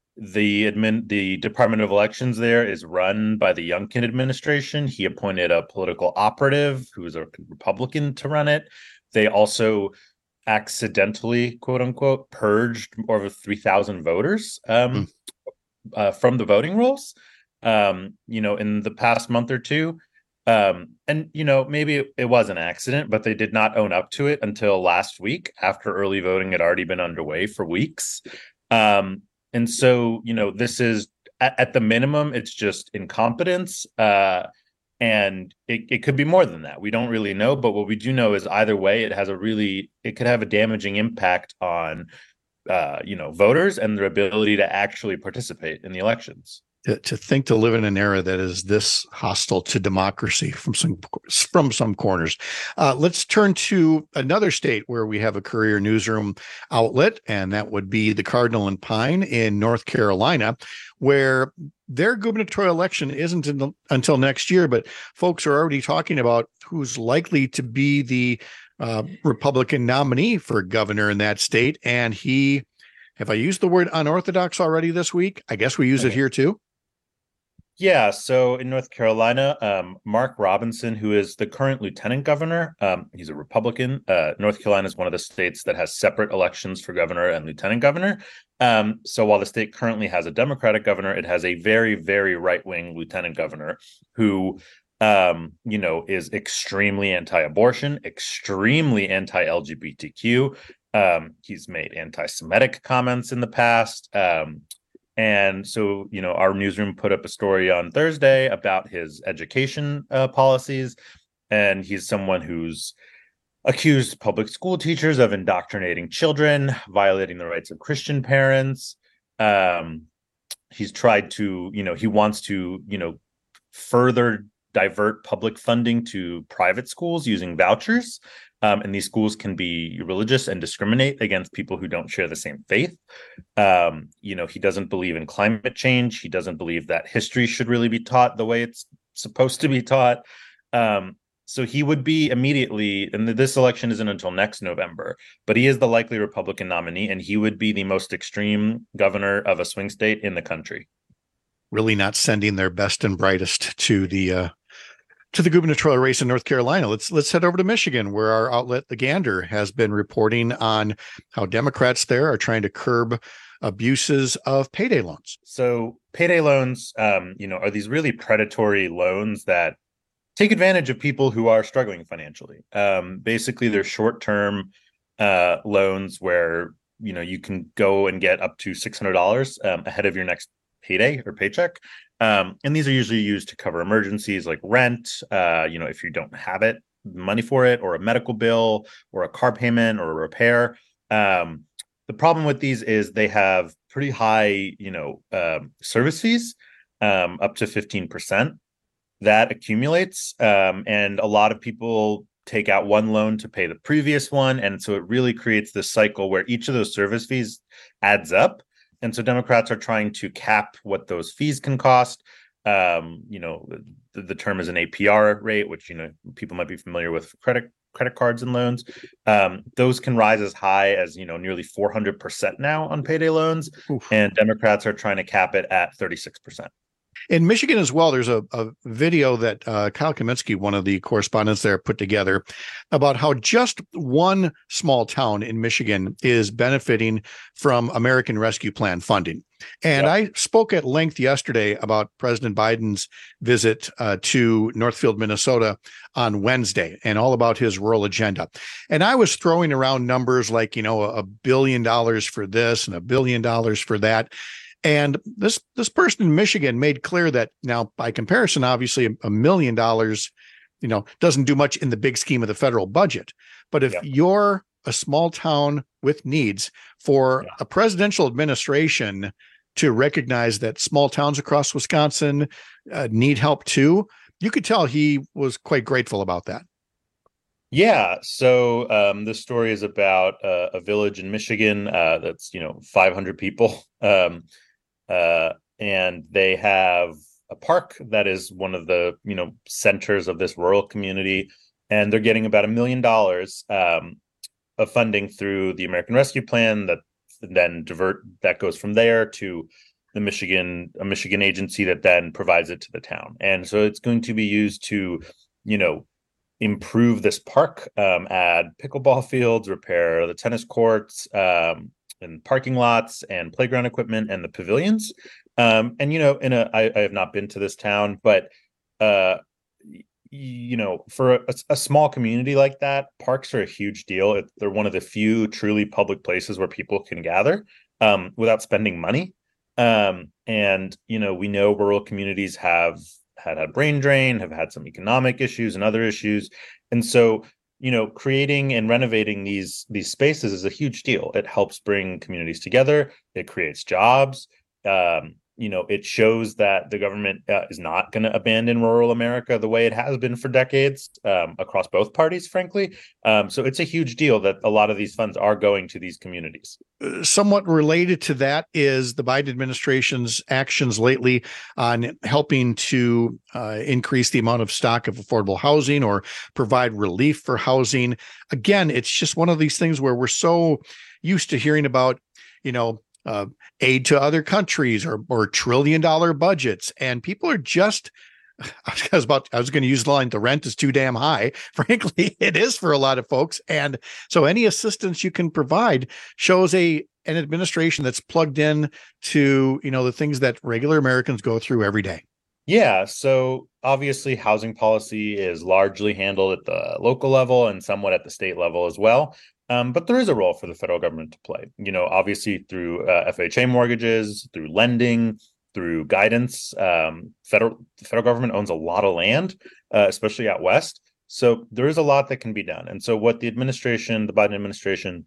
S5: the admin, the Department of Elections there is run by the Youngkin administration. He appointed a political operative who is a Republican to run it. They also accidentally, quote unquote, purged over three thousand voters um, mm. uh, from the voting rolls, um, you know, in the past month or two. Um, and, you know, maybe it was an accident, but they did not own up to it until last week after early voting had already been underway for weeks. Um, and so, you know, this is at, at the minimum, it's just incompetence. Uh, and it, it could be more than that. We don't really know. But what we do know is either way, it has a really it could have a damaging impact on, uh, you know, voters and their ability to actually participate in the elections.
S16: To, to think to live in an era that is this hostile to democracy from some from some corners. Uh, let's turn to another state where we have a Courier Newsroom outlet, and that would be the Cardinal and Pine in North Carolina, where their gubernatorial election isn't in the, until next year, but folks are already talking about who's likely to be the uh, Republican nominee for governor in that state. And he, have I used the word unorthodox already this week? I guess we use okay. it here too.
S5: Yeah, so in North Carolina, um, Mark Robinson, who is the current lieutenant governor, um, he's a Republican. Uh, North Carolina is one of the states that has separate elections for governor and lieutenant governor. Um, so while the state currently has a Democratic governor, it has a very, very right-wing lieutenant governor who, um, you know, is extremely anti-abortion, extremely anti-L G B T Q. Um, he's made anti-Semitic comments in the past. Um, And so, you know, our newsroom put up a story on Thursday about his education uh, policies. And he's someone who's accused public school teachers of indoctrinating children, violating the rights of Christian parents. Um, he's tried to, you know, he wants to, you know, further divert public funding to private schools using vouchers. Um, and these schools can be religious and discriminate against people who don't share the same faith. Um, you know, he doesn't believe in climate change. He doesn't believe that history should really be taught the way it's supposed to be taught. Um, so he would be immediately, and this election isn't until next November, but he is the likely Republican nominee, and he would be the most extreme governor of a swing state in the country.
S16: Really not sending their best and brightest to the uh, to the gubernatorial race in North Carolina. Let's let's head over to Michigan, where our outlet, The Gander, has been reporting on how Democrats there are trying to curb abuses of payday loans.
S5: So payday loans, um, you know, are these really predatory loans that take advantage of people who are struggling financially. Um, basically, they're short-term uh, loans where, you know, you can go and get up to six hundred dollars um, ahead of your next payday or paycheck. Um, and these are usually used to cover emergencies like rent, uh, you know, if you don't have it, money for it, or a medical bill, or a car payment, or a repair. Um, the problem with these is they have pretty high, you know, um, service fees, um, up to fifteen percent. That accumulates, um, and a lot of people take out one loan to pay the previous one. And so it really creates this cycle where each of those service fees adds up. And so Democrats are trying to cap what those fees can cost. Um, you know, the, the term is an A P R rate, which, you know, people might be familiar with for credit credit cards and loans. Um, those can rise as high as, you know, nearly four hundred percent now on payday loans. Oof. And Democrats are trying to cap it at thirty-six percent.
S16: In Michigan as well, there's a, a video that uh, Kyle Kaminsky, one of the correspondents there, put together about how just one small town in Michigan is benefiting from American Rescue Plan funding. And yep. I spoke at length yesterday about President Biden's visit uh, to Northfield, Minnesota on Wednesday, and all about his rural agenda. And I was throwing around numbers like, you know, a billion dollars for this and a billion dollars for that. And this this person in Michigan made clear that now, by comparison, obviously, a million dollars, you know, doesn't do much in the big scheme of the federal budget. But if yeah. you're a small town with needs, for yeah. a presidential administration to recognize that small towns across Wisconsin uh, need help too, you could tell he was quite grateful about that.
S5: Yeah. So um, this story is about uh, a village in Michigan uh, that's, you know, five hundred people. Um, uh, and they have a park that is one of the, you know, centers of this rural community. And they're getting about a million dollars um, of funding through the American Rescue Plan that then divert that goes from there to the Michigan, a Michigan agency that then provides it to the town. And so it's going to be used to, you know, improve this park, um, add pickleball fields, repair the tennis courts, um, and parking lots and playground equipment and the pavilions. Um, and, you know, in a, I, I have not been to this town, but, uh, you know, for a, a small community like that, parks are a huge deal. It, they're one of the few truly public places where people can gather um, without spending money. Um, and, you know, we know rural communities have had had brain drain, have had some economic issues and other issues. And so, you know, creating and renovating these these spaces is a huge deal. It helps bring communities together. It creates jobs. Um, you know, it shows that the government uh, is not going to abandon rural America the way it has been for decades um, across both parties, frankly. Um, so it's a huge deal that a lot of these funds are going to these communities.
S16: Somewhat related to that is the Biden administration's actions lately on helping to uh, increase the amount of stock of affordable housing or provide relief for housing. Again, it's just one of these things where we're so used to hearing about, you know, uh, aid to other countries or, or trillion dollar budgets. And people are just, I was about, I was going to use the line, the rent is too damn high. Frankly, it is for a lot of folks. And so any assistance you can provide shows a, an administration that's plugged in to, you know, the things that regular Americans go through every day.
S5: Yeah. So obviously housing policy is largely handled at the local level and somewhat at the state level as well. Um, but there is a role for the federal government to play, you know, obviously through uh, F H A mortgages, through lending, through guidance. Um, federal, the federal government owns a lot of land, uh, especially out west. So there is a lot that can be done. And so what the administration, the Biden administration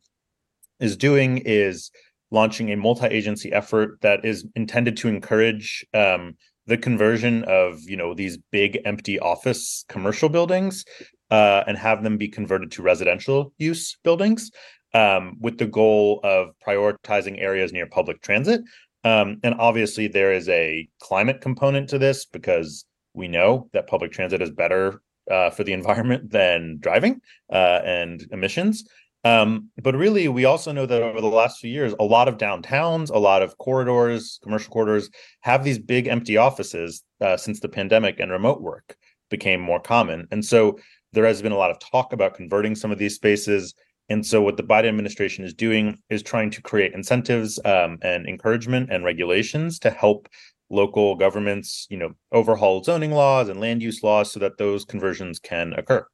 S5: is doing is launching a multi-agency effort that is intended to encourage um, the conversion of, you know, these big empty office commercial buildings uh, and have them be converted to residential use buildings um, with the goal of prioritizing areas near public transit. Um, and obviously there is a climate component to this because we know that public transit is better uh, for the environment than driving uh, and emissions. Um, but really, we also know that over the last few years, a lot of downtowns, a lot of corridors, commercial corridors have these big empty offices uh, since the pandemic and remote work became more common. And so there has been a lot of talk about converting some of these spaces. And so what the Biden administration is doing is trying to create incentives um, and encouragement and regulations to help local governments, you know, overhaul zoning laws and land use laws so that those conversions can occur.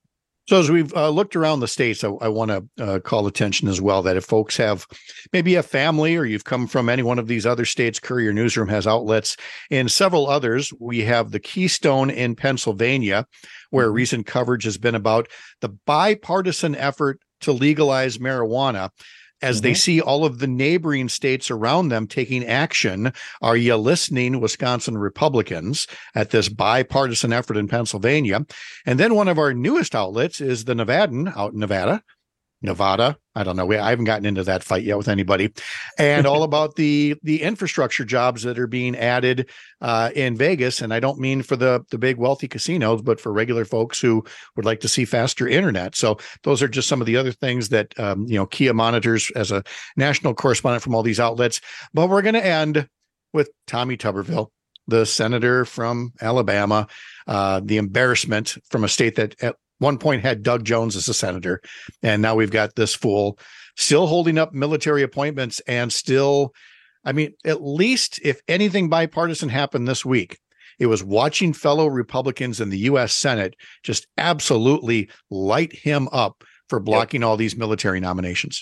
S16: So as we've uh, looked around the states, I, I want to uh, call attention as well that if folks have maybe a family or you've come from any one of these other states, Courier Newsroom has outlets in several others. We have the Keystone in Pennsylvania, where recent coverage has been about the bipartisan effort to legalize marijuana. As mm-hmm. they see all of the neighboring states around them taking action. Are you listening, Wisconsin Republicans, at this bipartisan effort in Pennsylvania? And then one of our newest outlets is the Nevadan out in Nevada. Nevada. I don't know. We, I haven't gotten into that fight yet with anybody. And all about the the infrastructure jobs that are being added uh, in Vegas. And I don't mean for the, the big wealthy casinos, but for regular folks who would like to see faster internet. So those are just some of the other things that, um, you know, Kia monitors as a national correspondent from all these outlets. But we're going to end with Tommy Tuberville, the senator from Alabama, uh, the embarrassment from a state that at one point had Doug Jones as a senator. And now we've got this fool still holding up military appointments and still, I mean, at least if anything bipartisan happened this week, it was watching fellow Republicans in the U S Senate just absolutely light him up for blocking yep. all these military nominations.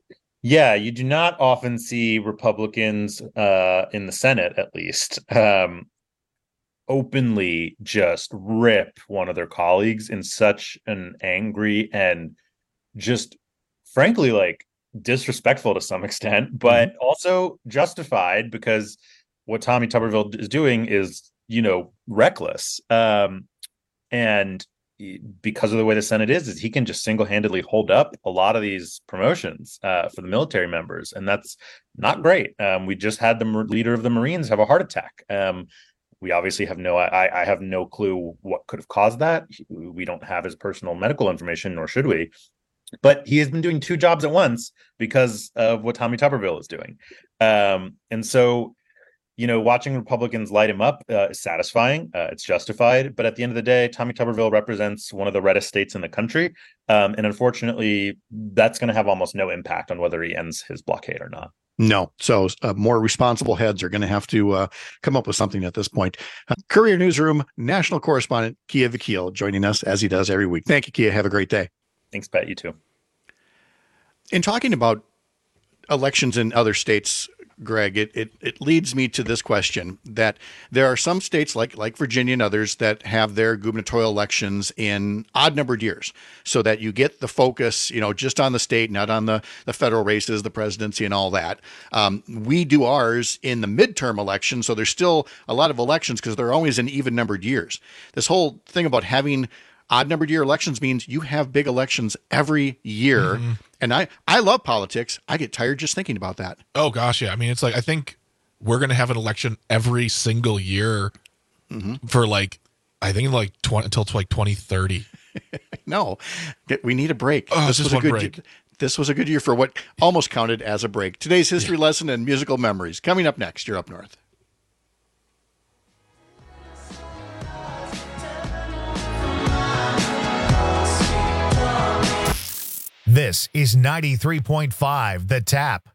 S5: Yeah, you do not often see Republicans uh, in the Senate, at least, um, openly just rip one of their colleagues in such an angry and just frankly like disrespectful to some extent, but mm-hmm. also justified because what Tommy Tuberville is doing is, you know, reckless. Um, and because of the way the Senate is, is he can just single-handedly hold up a lot of these promotions uh, for the military members. And that's not great. Um, we just had the leader of the Marines have a heart attack. Um, We obviously have no, I, I have no clue what could have caused that. We don't have his personal medical information, nor should we. But he has been doing two jobs at once because of what Tommy Tuberville is doing. Um, and so, you know, watching Republicans light him up uh, is satisfying. Uh, it's justified. But at the end of the day, Tommy Tuberville represents one of the reddest states in the country. Um, and unfortunately, that's going to have almost no impact on whether he ends his blockade or not.
S16: No. So uh, more responsible heads are going to have to uh, come up with something at this point. Uh, Courier Newsroom national correspondent Kia Vakil joining us as he does every week. Thank you, Kia. Have a great day.
S5: Thanks, Pat. You too.
S16: In talking about elections in other states, Greg, it, it it leads me to this question that there are some states like like Virginia and others that have their gubernatorial elections in odd numbered years so that you get the focus, you know, just on the state, not on the, the federal races, the presidency and all that. Um, we do ours in the midterm election. So there's still a lot of elections because they're always in even numbered years. This whole thing about having odd numbered year elections means you have big elections every year. Mm-hmm. And I, I love politics. I get tired just thinking about that.
S2: Oh, gosh. Yeah. I mean, it's like, I think we're going to have an election every single year mm-hmm. for like, I think like twenty until like twenty thirty.
S16: No, we need a break.
S2: Oh,
S16: this
S2: just
S16: was a
S2: one
S16: good
S2: break.
S16: this was a good year for what almost counted as a break. Today's history lesson and musical memories. Coming up next, you're Up North.
S1: This is ninety-three point five The Tap.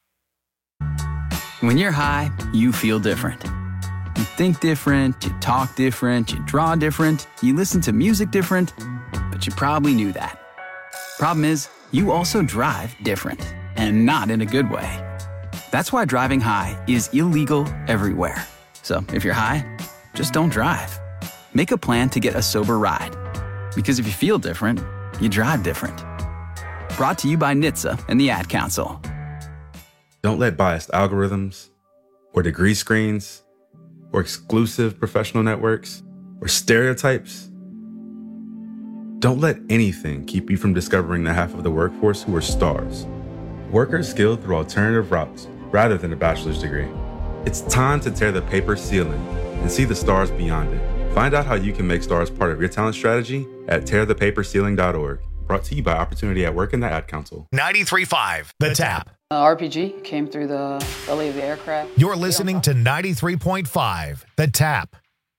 S21: When you're high, you feel different. You think different, you talk different, you draw different, you listen to music different, but you probably knew that. Problem is, you also drive different, and not in a good way. That's why driving high is illegal everywhere. So if you're high, just don't drive. Make a plan to get a sober ride. Because if you feel different, you drive different. Brought to you by N H T S A and the Ad Council.
S7: Don't let biased algorithms, or degree screens, or exclusive professional networks, or stereotypes. Don't let anything keep you from discovering the half of the workforce who are stars. Workers skilled through alternative routes rather than a bachelor's degree. It's time to tear the paper ceiling and see the stars beyond it. Find out how you can make stars part of your talent strategy at tear the paper ceiling dot org. Brought to you by Opportunity at Work and the Ad Council.
S1: ninety-three point five The Tap.
S8: Uh, R P G came through the belly of the aircraft.
S1: You're listening to ninety-three point five The Tap.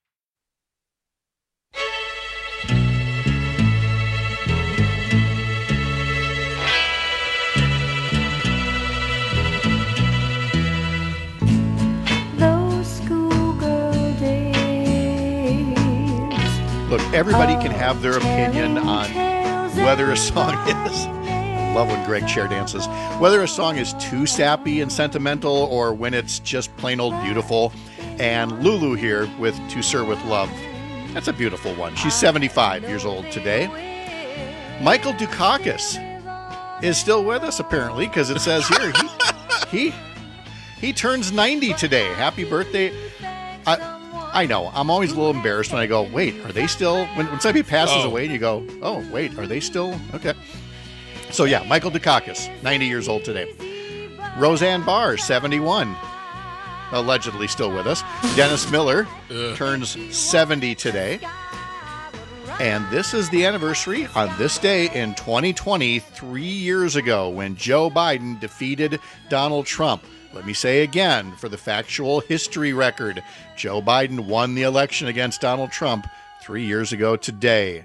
S16: Look, everybody can have their opinion on whether a song is, I love when Greg chair dances, whether a song is too sappy and sentimental or when it's just plain old beautiful. And Lulu here with To Sir With Love. That's a beautiful one. She's seventy-five years old today. Michael Dukakis is still with us, apparently, because it says here he, he he turns ninety today. Happy birthday. I, I know. I'm always a little embarrassed when I go, wait, are they still... When, when somebody passes oh. away, you go, oh, wait, are they still... Okay. So, yeah, Michael Dukakis, ninety years old today. Roseanne Barr, seventy-one, allegedly still with us. Dennis Miller Ugh. turns seventy today. And this is the anniversary on this day in twenty twenty, three years ago, when Joe Biden defeated Donald Trump. Let me say again, for the factual history record, Joe Biden won the election against Donald Trump three years ago today.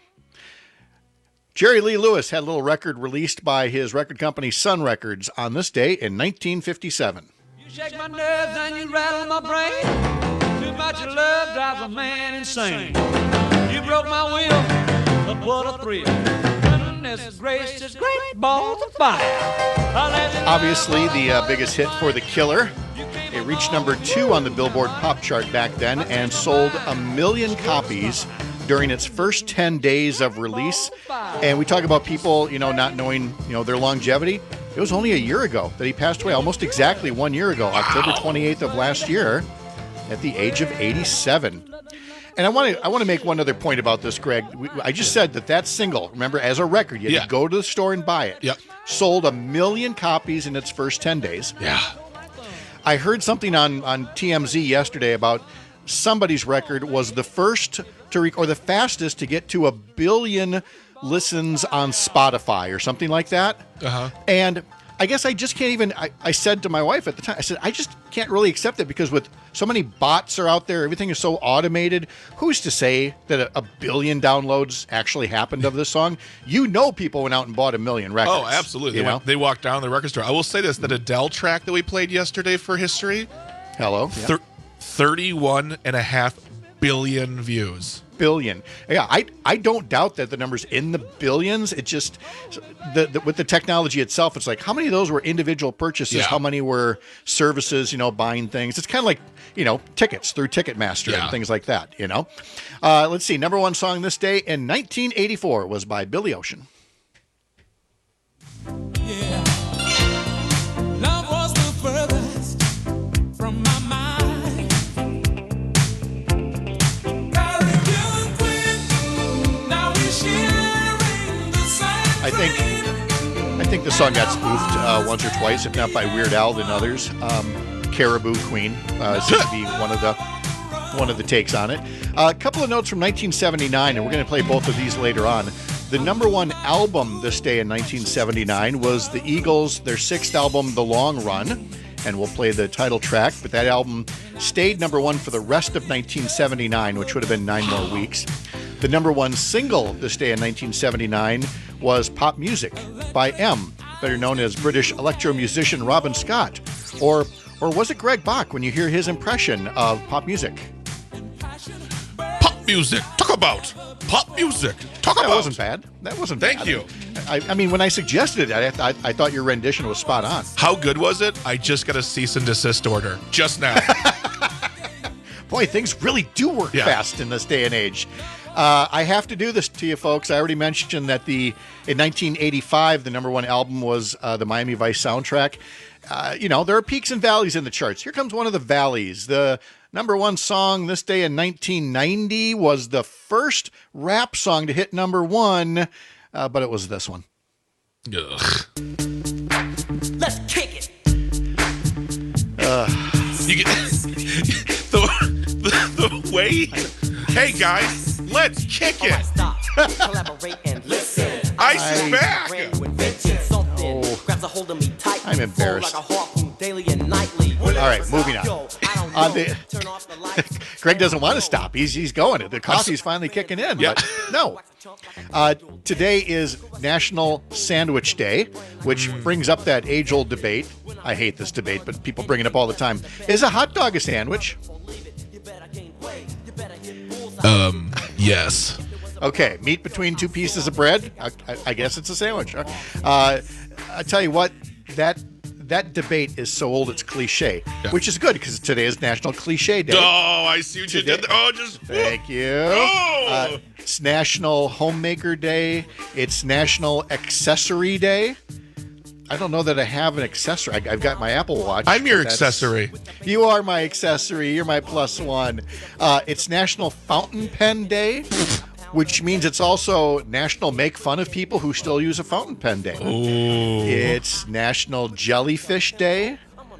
S16: Jerry Lee Lewis had a little record released by his record company Sun Records on this day in nineteen fifty-seven.
S9: You shake my nerves and you rattle my brain. Too much of love drives a man insane. You broke my will, but what a thrill. Goodness gracious, great balls of fire.
S16: Obviously, the uh, biggest hit for The Killer. It reached number two on the Billboard Pop Chart back then and sold a million copies during its first ten days of release. And we talk about people, you know, not knowing, you know, their longevity. It was only a year ago that he passed away, almost exactly one year ago, October twenty-eighth of last year, at the age of eighty-seven. And I want to I want to make one other point about this, Greg. We, I just said that that single, remember, as a record, you had yeah. to go to the store and buy it.
S2: Yep.
S16: Sold a million copies in its first ten days.
S2: Yeah.
S16: I heard something on, on T M Z yesterday about somebody's record was the first to, rec- or the fastest to get to a billion listens on Spotify or something like that.
S2: Uh-huh.
S16: And I guess I just can't even, I, I said to my wife at the time, I said, I just can't really accept it because with so many bots are out there, everything is so automated. Who's to say that a, a billion downloads actually happened of this song? You know people went out and bought a million records.
S2: Oh, absolutely.
S16: You
S2: they,
S16: know?
S2: went, they walked down the record store. I will say this, that Adele track that we played yesterday for history.
S16: Hello.
S2: Thir- thirty-one and a half billion views.
S16: Billion. Yeah, I I don't doubt that the number's in the billions. It just, the, the with the technology itself, it's like, how many of those were individual purchases?
S2: Yeah.
S16: How many were services, you know, buying things? It's kind of like, you know, tickets through Ticketmaster
S2: yeah.
S16: and things like that, you know? Uh, let's see. Number one song this day in nineteen eighty-four was by Billy Ocean.
S9: Yeah. Love was the furthest from my mind.
S16: I think I think the song got spoofed uh, once or twice, if not by Weird Al than others. Um, Caribou Queen uh, seems to be one of the one of the takes on it. Uh, a couple of notes from nineteen seventy-nine, and we're going to play both of these later on. The number one album this day in nineteen seventy-nine was the Eagles, their sixth album, The Long Run. And we'll play the title track, but that album stayed number one for the rest of nineteen seventy-nine, which would have been nine more weeks. The number one single this day in nineteen seventy-nine was Pop Music by M, better known as British electro musician Robin Scott. Or or was it Greg Bach when you hear his impression of pop music?
S2: Pop music. Talk about pop music. Talk
S16: that
S2: about.
S16: That wasn't bad. That wasn't
S2: Thank
S16: bad.
S2: you.
S16: I, I mean, when I suggested it, I, I, I thought your rendition was spot on.
S2: How good was it? I just got a cease and desist order just now.
S16: Boy, things really do work
S2: Yeah.
S16: fast in this day and age. Uh, I have to do this to you, folks. I already mentioned that the in nineteen eighty-five, the number one album was uh, the Miami Vice soundtrack. Uh, you know, there are peaks and valleys in the charts. Here comes one of the valleys. The number one song this day in nineteen ninety was the first rap song to hit number one, uh, but it was this one.
S2: Ugh.
S9: Let's kick it.
S16: Uh,
S2: You get the, the, the way. Hey guys, let's kick it.
S9: Alright, stop. Collaborate and listen.
S2: Ice is
S16: I-
S2: back.
S9: Brand new invention, something
S16: Oh.
S9: grabs a hold of me tight.
S16: I'm embarrassed.
S9: Like a harpoon daily and nightly.
S16: All right, moving on.
S9: Yo, I don't
S16: Uh,
S9: know.
S16: the-
S9: Turn off the lights.
S16: Greg doesn't want to stop. He's he's going. The coffee's finally kicking in.
S2: Yeah.
S16: But no. Uh, today is National Sandwich Day, which brings up that age-old debate. I hate this debate, but people bring it up all the time. Is a hot dog a sandwich?
S2: Um. Yes.
S16: Okay, meat between two pieces of bread. I, I, I guess it's a sandwich. Uh, I tell you what, that that debate is so old it's cliche,
S2: Yeah.
S16: which is good because today is National Cliche Day.
S2: Oh, I see what you
S16: Today-
S2: did. there. Oh, just
S16: Thank you.
S2: Oh!
S16: Uh, it's National Homemaker Day. It's National Accessory Day. I don't know that I have an accessory. I, I've got my Apple Watch.
S2: I'm your
S16: but that's-
S2: accessory.
S16: You are my accessory. You're my plus one. Uh, it's National Fountain Pen Day, which means it's also National Make Fun of People Who Still Use a Fountain Pen Day.
S2: Ooh.
S16: It's National Jellyfish Day.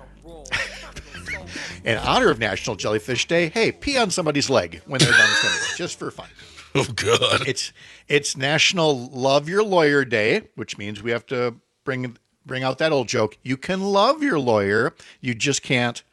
S16: In honor of National Jellyfish Day, hey, pee on somebody's leg when they're done swimming, just for fun.
S2: Oh, good.
S16: It's it's National Love Your Lawyer Day, which means we have to bring bring out that old joke. You can love your lawyer, you just can't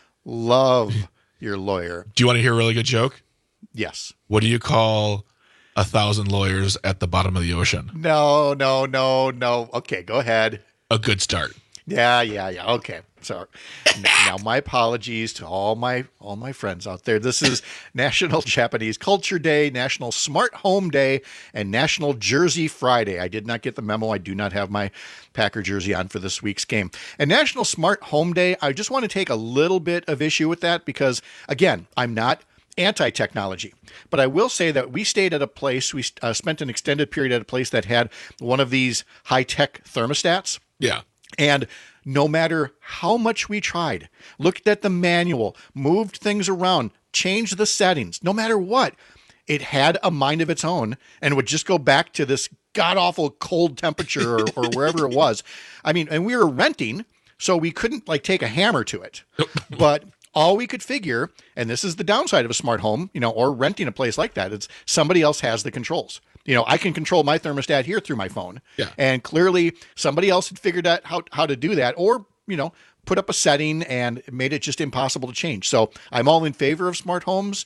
S16: love your lawyer.
S2: Do you want to hear a really good joke?
S16: Yes.
S2: What do you call a thousand lawyers at the bottom of the ocean?
S16: No, no, no, no. Okay, go ahead.
S2: A good start.
S16: Yeah, yeah, yeah. Okay. Sorry. Now my apologies to all my all my friends out there. This is National Japanese Culture Day, National Smart Home Day, and National Jersey Friday. I did not get the memo. I do not have my Packer jersey on for this week's game. And National Smart Home Day, I just want to take a little bit of issue with that because, again, I'm not anti-technology. But I will say that we stayed at a place, we uh, spent an extended period at a place that had one of these high-tech thermostats.
S2: Yeah.
S16: And no matter how much we tried, looked at the manual, moved things around, changed the settings, no matter what, it had a mind of its own and would just go back to this god-awful cold temperature or, or wherever it was. I mean, and we were renting, so we couldn't like take a hammer to it. But all we could figure, and this is the downside of a smart home, you know, or renting a place like that, it's somebody else has the controls. You know, I can control my thermostat here through my phone.
S2: Yeah.
S16: And clearly somebody else had figured out how, how to do that or, you know, put up a setting and made it just impossible to change. So I'm all in favor of smart homes,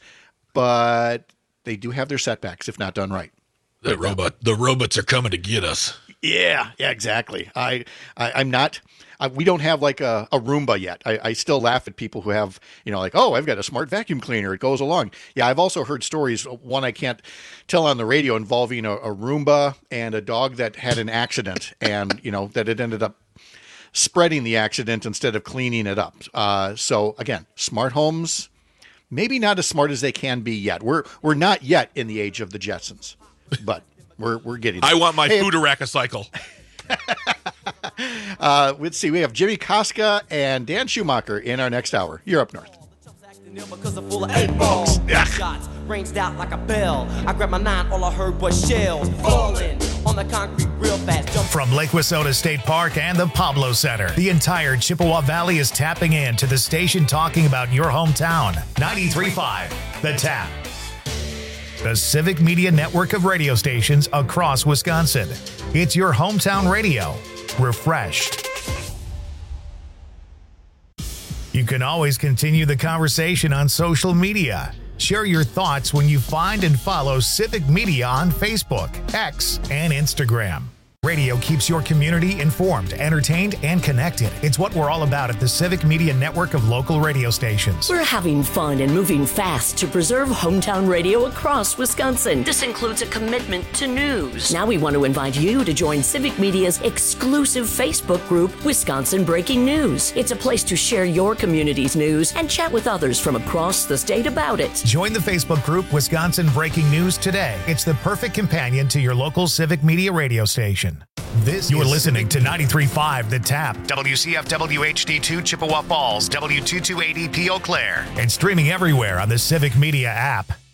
S16: but they do have their setbacks if not done right.
S2: The robot, the robots are coming to get us.
S16: Yeah, yeah, exactly. I, I I'm not. I, we don't have like a, a Roomba yet. I, I still laugh at people who have, you know, like, oh, I've got a smart vacuum cleaner. It goes along. Yeah, I've also heard stories. One I can't tell on the radio involving a, a Roomba and a dog that had an accident, and you know that it ended up spreading the accident instead of cleaning it up. Uh, so again, smart homes, maybe not as smart as they can be yet. We're we're not yet in the age of the Jetsons, but we're we're getting there.
S2: I want my
S16: Hey,
S2: Foodaraka cycle.
S16: Uh, let's see. We have Jimmy Koska and Dan Schumacher in our next hour. You're up north.
S9: Because I'm full of eight balls. Shots ranged out like a bell. I grabbed my nine, all I heard was shells falling on the concrete real fast. Jump
S1: From Lake Wissota State Park and the Pablo Center, the entire Chippewa Valley is tapping in to the station talking about your hometown. ninety-three point five, The Tap. the Civic Media network of radio stations across Wisconsin. It's your hometown radio, refreshed. You can always continue the conversation on social media. Share your thoughts when you find and follow Civic Media on Facebook, X, and Instagram. Radio keeps your community informed, entertained, and connected. It's what we're all about at the Civic Media network of local radio stations.
S3: We're having fun and moving fast to preserve hometown radio across Wisconsin. This includes a commitment to news. Now we want to invite you to join Civic Media's exclusive Facebook group, Wisconsin Breaking News. It's a place to share your community's news and chat with others from across the state about it.
S1: Join the Facebook group, Wisconsin Breaking News, today. It's the perfect companion to your local Civic Media radio station. This You're listening to ninety-three point five The Tap, W C F W H D two Chippewa Falls, W two two eight E P Eau Claire, and streaming everywhere on the Civic Media app.